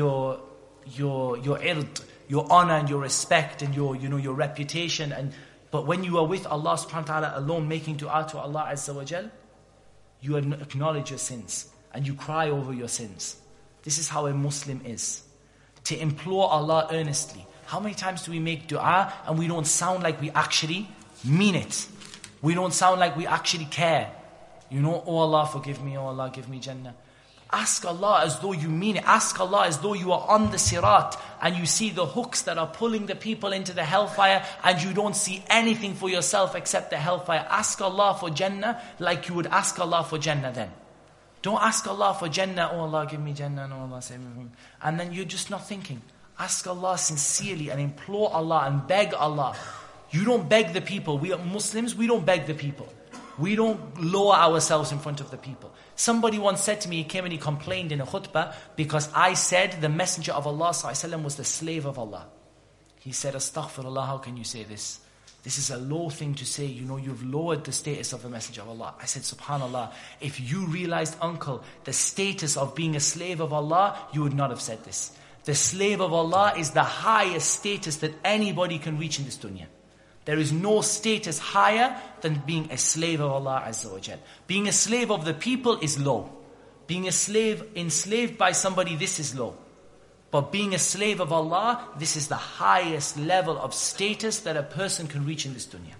ird, your honor and your respect and your reputation, but when you are with Allah subhanahu wa ta'ala alone making dua to Allah Azza wa Jal, you acknowledge your sins and you cry over your sins. This is how a Muslim is. To implore Allah earnestly. How many times do we make dua and we don't sound like we actually mean it? We don't sound like we actually care. You know, oh Allah forgive me, oh Allah give me Jannah. Ask Allah as though you mean it. Ask Allah as though you are on the sirat and you see the hooks that are pulling the people into the hellfire and you don't see anything for yourself except the hellfire. Ask Allah for Jannah like you would ask Allah for Jannah then. Don't ask Allah for Jannah, oh Allah give me Jannah, oh Allah save me. And then you're just not thinking. Ask Allah sincerely and implore Allah and beg Allah. You don't beg the people. We are Muslims, we don't beg the people. We don't lower ourselves in front of the people. Somebody once said to me, he came and he complained in a khutbah because I said the Messenger of Allah ﷺ was the slave of Allah. He said, Astaghfirullah, how can you say this? This is a low thing to say. You know, you've lowered the status of the Messenger of Allah. I said, Subhanallah, if you realized, uncle, the status of being a slave of Allah, you would not have said this. The slave of Allah is the highest status that anybody can reach in this dunya. There is no status higher than being a slave of Allah Azza wa Jal. Being a slave of the people is low. Being a slave, enslaved by somebody, this is low. But being a slave of Allah, this is the highest level of status that a person can reach in this dunya.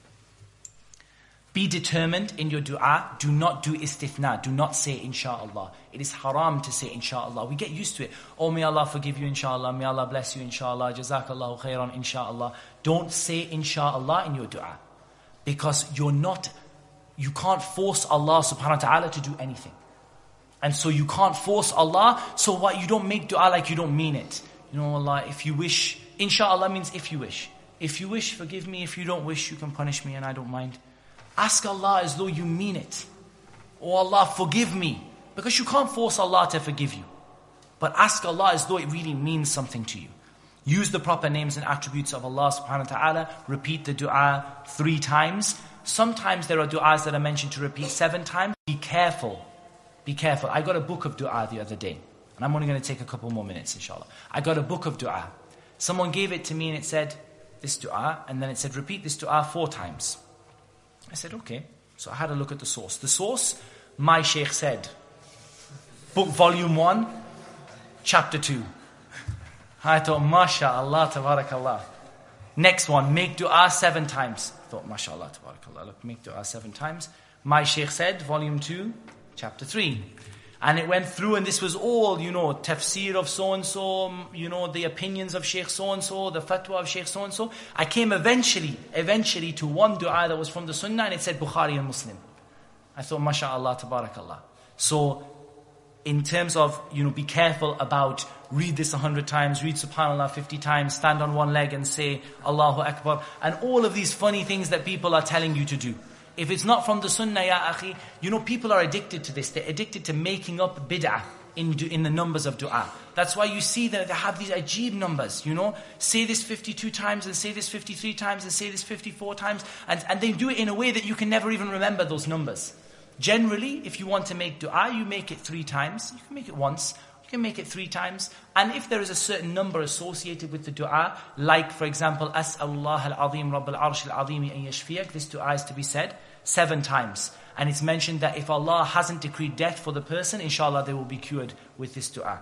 Be determined in your dua. Do not do istithna. Do not say insha'Allah. It is haram to say insha'Allah. We get used to it. Oh, may Allah forgive you insha'Allah. May Allah bless you insha'Allah. Jazakallahu khairan insha'Allah. Don't say insha'Allah in your dua. Because you can't force Allah subhanahu wa ta'ala to do anything. And so you can't force Allah. So what? You don't make dua like you don't mean it. You know, Allah, if you wish, insha'Allah means if you wish. If you wish, forgive me. If you don't wish, you can punish me and I don't mind. Ask Allah as though you mean it. Oh Allah, forgive me. Because you can't force Allah to forgive you. But ask Allah as though it really means something to you. Use the proper names and attributes of Allah subhanahu wa ta'ala. Repeat the dua 3 times. Sometimes there are du'as that are mentioned to repeat 7 times. Be careful. Be careful. I got a book of dua the other day. And I'm only going to take a couple more minutes, inshallah. I got a book of dua. Someone gave it to me and it said, this dua. And then it said, repeat this dua 4 times. I said, okay. So I had a look at the source. The source, my Shaykh said, book volume 1, chapter 2. I thought, MashaAllah, Tabarakallah. Next one, make dua 7 times. I thought, MashaAllah, Tabarakallah. Look, make dua 7 times. My Shaykh said, volume 2, chapter 3. And it went through, and this was all, tafsir of so-and-so, the opinions of Shaykh so-and-so, the fatwa of Shaykh so-and-so. I came eventually to one dua that was from the Sunnah, and it said Bukhari and Muslim. I thought, MashaAllah, Tabarakallah. So, in terms of, be careful about, read this 100 times, read Subhanallah 50 times, stand on one leg and say Allahu Akbar, and all of these funny things that people are telling you to do. If it's not from the Sunnah, ya akhi, people are addicted to this. They're addicted to making up bid'ah in the numbers of dua. That's why you see that they have these ajib numbers, Say this 52 times and say this 53 times and say this 54 times. And they do it in a way that you can never even remember those numbers. Generally, if you want to make dua, you make it 3 times. You can make it once. You can make it 3 times. And if there is a certain number associated with the dua, like for example, As'alullah al-Azim Rabb al-Arsh al-Azim an yashfiyak, this dua is to be said 7 times. And it's mentioned that if Allah hasn't decreed death for the person, inshallah they will be cured with this dua.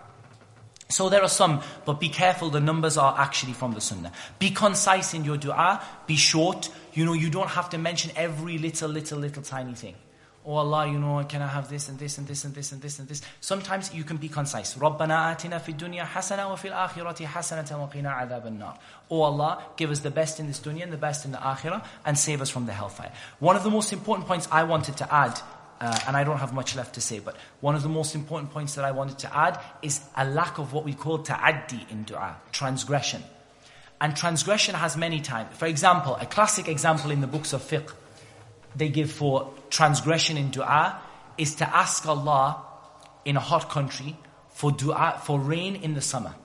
So there are some, but be careful, the numbers are actually from the Sunnah. Be concise in your dua, be short. You don't have to mention every little tiny thing. Oh Allah, can I have this and this and this and this and this and this? Sometimes you can be concise. رَبَّنَا آتِنَا فِي الدُّنْيَا حَسَنَةً وَفِي الْآخِرَةِ حَسَنَةً وَقِنَا عَذَابَ النَّارِ. Oh Allah, give us the best in this dunya and the best in the akhirah and save us from the hellfire. One of the most important points I wanted to add, and I don't have much left to say, but one of the most important points that I wanted to add is a lack of what we call ta'addi in dua, transgression. And transgression has many types. For example, a classic example in the books of fiqh, they give for transgression in dua is to ask Allah in a hot country for dua, for rain in the summer.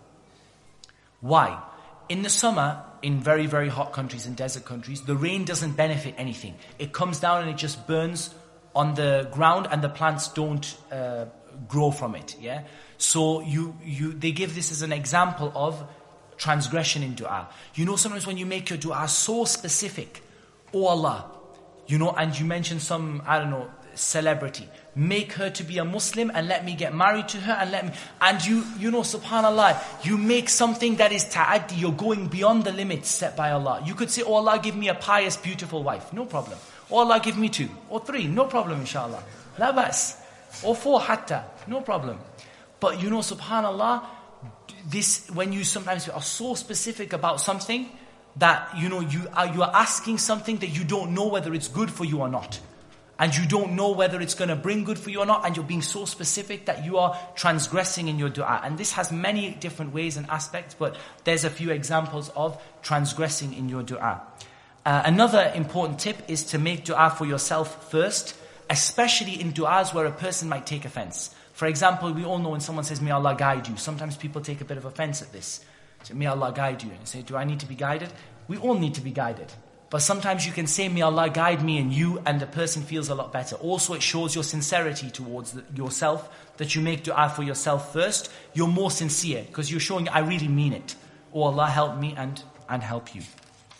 Why? In the summer, in very, very hot countries and desert countries, the rain doesn't benefit anything. It comes down and it just burns on the ground and the plants don't grow from it. Yeah. So they give this as an example of transgression in dua. Sometimes when you make your dua so specific, oh Allah, and you mention some, celebrity. Make her to be a Muslim and let me get married to her and you subhanallah, you make something that is ta'addi, you're going beyond the limits set by Allah. You could say, oh Allah, give me a pious, beautiful wife. No problem. Oh Allah, give me 2 or 3, no problem, inshallah. La bas. Or 4 hatta, no problem. But you know, subhanallah, this, when you sometimes are so specific about something that, you know, you are asking something that you don't know whether it's good for you or not. And you don't know whether it's going to bring good for you or not, and you're being so specific that you are transgressing in your dua. And this has many different ways and aspects, but there's a few examples of transgressing in your dua. Another important tip is to make dua for yourself first, especially in duas where a person might take offense. For example, we all know when someone says, may Allah guide you, sometimes people take a bit of offense at this. So, may Allah guide you. And say, do I need to be guided? We all need to be guided. But sometimes you can say, may Allah guide me and you, and the person feels a lot better. Also, it shows your sincerity towards yourself, that you make dua for yourself first. You're more sincere, because you're showing, I really mean it. Oh Allah, help me and help you.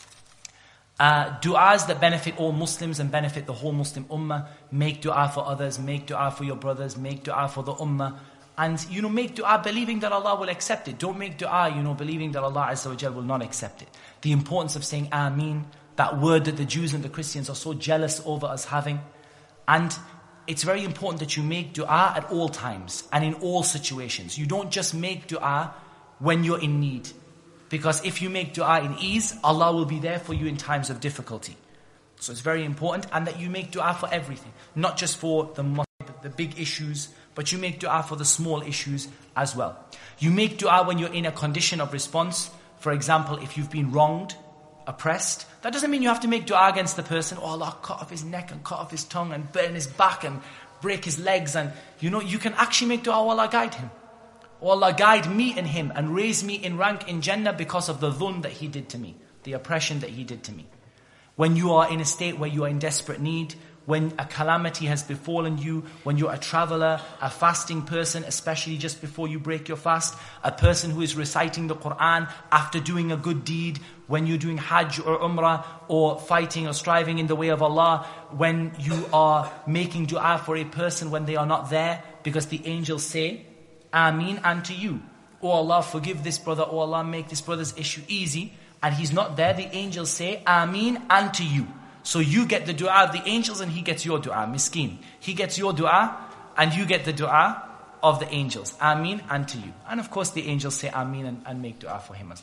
Du'as that benefit all Muslims and benefit the whole Muslim ummah. Make dua for others, make dua for your brothers, make dua for the ummah. And, you know, make dua believing that Allah will accept it. Don't make dua, you know, believing that Allah Azza wa Jal will not accept it. The importance of saying Ameen, that word that the Jews and the Christians are so jealous over us having. And it's very important that you make dua at all times and in all situations. You don't just make dua when you're in need. Because if you make dua in ease, Allah will be there for you in times of difficulty. So it's very important, and that you make dua for everything. Not just for the big issues, but you make dua for the small issues as well. You make dua when you're in a condition of response. For example, if you've been wronged, oppressed, that doesn't mean you have to make dua against the person. Oh Allah, cut off his neck and cut off his tongue and burn his back and break his legs. And you know, you can actually make dua, oh Allah, guide him. Oh Allah, guide me and him and raise me in rank in Jannah because of the dhulm that he did to me, the oppression that he did to me. When you are in a state where you are in desperate need, when a calamity has befallen you, when you're a traveler, a fasting person, especially just before you break your fast, a person who is reciting the Quran after doing a good deed, when you're doing Hajj or Umrah or fighting or striving in the way of Allah, when you are making dua for a person when they are not there, because the angels say, Ameen unto you. Oh Allah, forgive this brother. Oh Allah, make this brother's issue easy. And he's not there, the angels say, Ameen unto you. So you get the dua of the angels and he gets your dua, miskin. He gets your dua and you get the dua of the angels. Ameen unto you. And of course the angels say Ameen and make dua for him as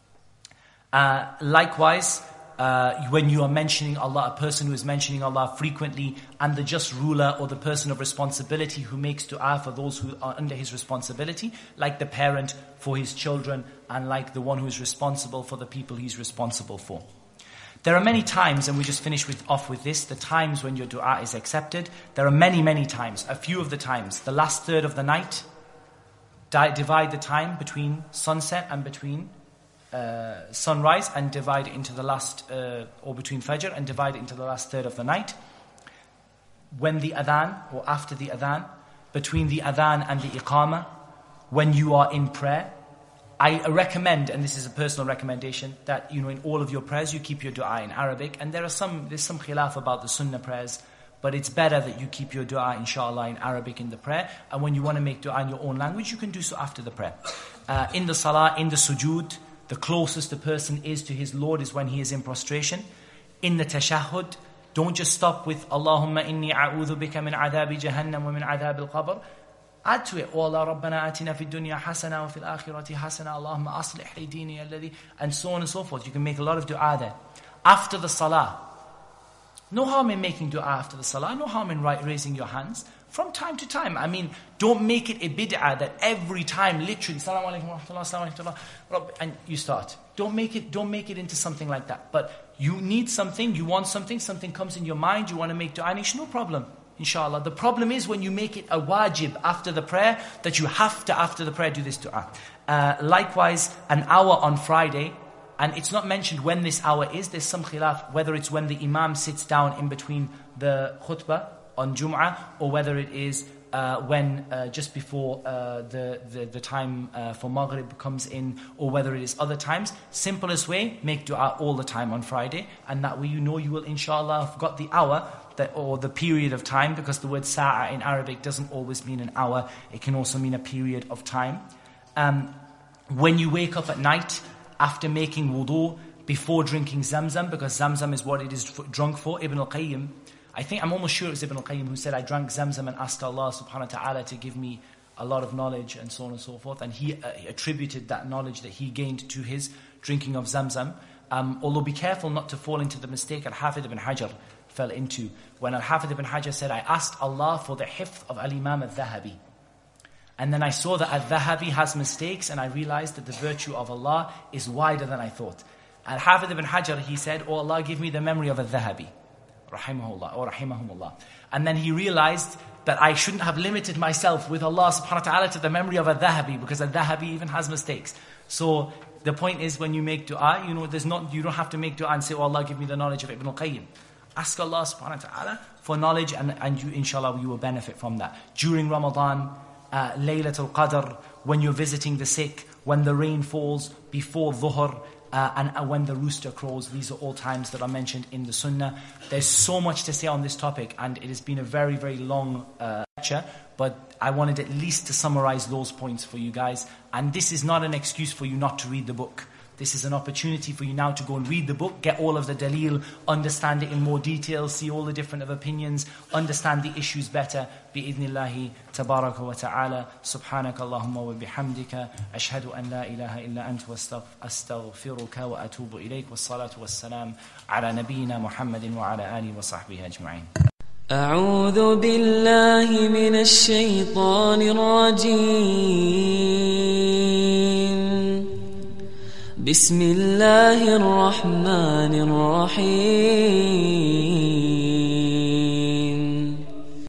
well. Likewise, when you are mentioning Allah, a person who is mentioning Allah frequently, and the just ruler or the person of responsibility who makes dua for those who are under his responsibility, like the parent for his children, and like the one who is responsible for the people he's responsible for. There are many times, and we just finish off with this, the times when your dua is accepted. There are many, many times. A few of the times. The last third of the night, divide the time between sunset and between sunrise, and divide it into the last, or between Fajr, and divide it into the last third of the night. When the adhan, or after the adhan, between the adhan and the iqamah, when you are in prayer, I recommend, and this is a personal recommendation, that, you know, in all of your prayers you keep your dua in Arabic. And there's some khilaf about the sunnah prayers, but it's better that you keep your dua, inshallah, in Arabic in the prayer. And when you want to make dua in your own language, you can do so after the prayer. In the salah, in the sujood, the closest the person is to his Lord is when he is in prostration. In the tashahhud, don't just stop with Allahumma inni a'udhu bika min adhabi jahannam wa min adhab al-qabr. Add to it, O Allah, Rabbana atina fi dunya hasana wa fil akhirati hasana, Allahumma aslih li dini alladhi, and so on and so forth. You can make a lot of dua there. After the salah, no harm in making dua after the salah, no harm in raising your hands. From time to time, I mean, don't make it a bid'ah that every time, literally, Assalamu alaikum wa rahmatullah, Assalamu alaikum wa rahmatullah, and you start. Don't make it into something like that. But you need something, you want something comes in your mind, you want to make dua, no problem. Inshallah. The problem is when you make it a wajib after the prayer, that you have to, after the prayer, do this dua. Likewise, an hour on Friday, and it's not mentioned when this hour is. There's some khilaf, whether it's when the imam sits down in between the khutbah on Jum'ah, or whether it is when just before the time for Maghrib comes in, or whether it is other times. Simplest way, make dua all the time on Friday, and that way you know you will inshallah have got the hour, or the period of time, because the word sa'a in Arabic doesn't always mean an hour, it can also mean a period of time. When you wake up at night, after making wudu, before drinking Zamzam, because Zamzam is what it is drunk for. Ibn al-Qayyim, I'm almost sure it was Ibn al-Qayyim who said, I drank Zamzam and asked Allah subhanahu wa ta'ala to give me a lot of knowledge and so on and so forth. And he attributed that knowledge that he gained to his drinking of Zamzam. Although be careful not to fall into the mistake Al-Hafidh ibn Hajar fell into. When Al-Hafidh ibn Hajar said, I asked Allah for the hifth of Al-Imam al-Dhahabi. And then I saw that Al-Dhahabi has mistakes, and I realized that the virtue of Allah is wider than I thought. Al-Hafidh ibn Hajar, he said, Oh Allah, give me the memory of Al-Dhahabi, rahimahullah, or rahimahumullah. And then he realized that I shouldn't have limited myself with Allah subhanahu wa ta'ala to the memory of Al-Dhahabi, because Al-Dhahabi even has mistakes. So the point is, when you make dua, you don't have to make dua and say, Oh Allah, give me the knowledge of Ibn al-Qayyim. Ask Allah subhanahu wa ta'ala for knowledge, and you, inshallah, you will benefit from that. During Ramadan, Laylatul Qadr, when you're visiting the sick, when the rain falls, before Dhuhr, and when the rooster crows. These are all times that are mentioned in the Sunnah. There's so much to say on this topic, and it has been a very, very long lecture, but I wanted at least to summarize those points for you guys. And this is not an excuse for you not to read the book. This is an opportunity for you now to go and read the book, get all of the dalil, understand it in more detail, see all the different opinions, understand the issues better. Bi-idhnillahi tabaraka wa ta'ala. Subhanaka Allahumma wa bihamdika. Ashhadu an la ilaha illa anta wa astaghfiruka wa atubu ilayk. Wa salatu wa salam ala nabiyyina Muhammadin wa ala alihi wa sahbihi ajma'in. أعوذ بالله من الشيطان الرجيم. بسم الله الرحمن الرحيم.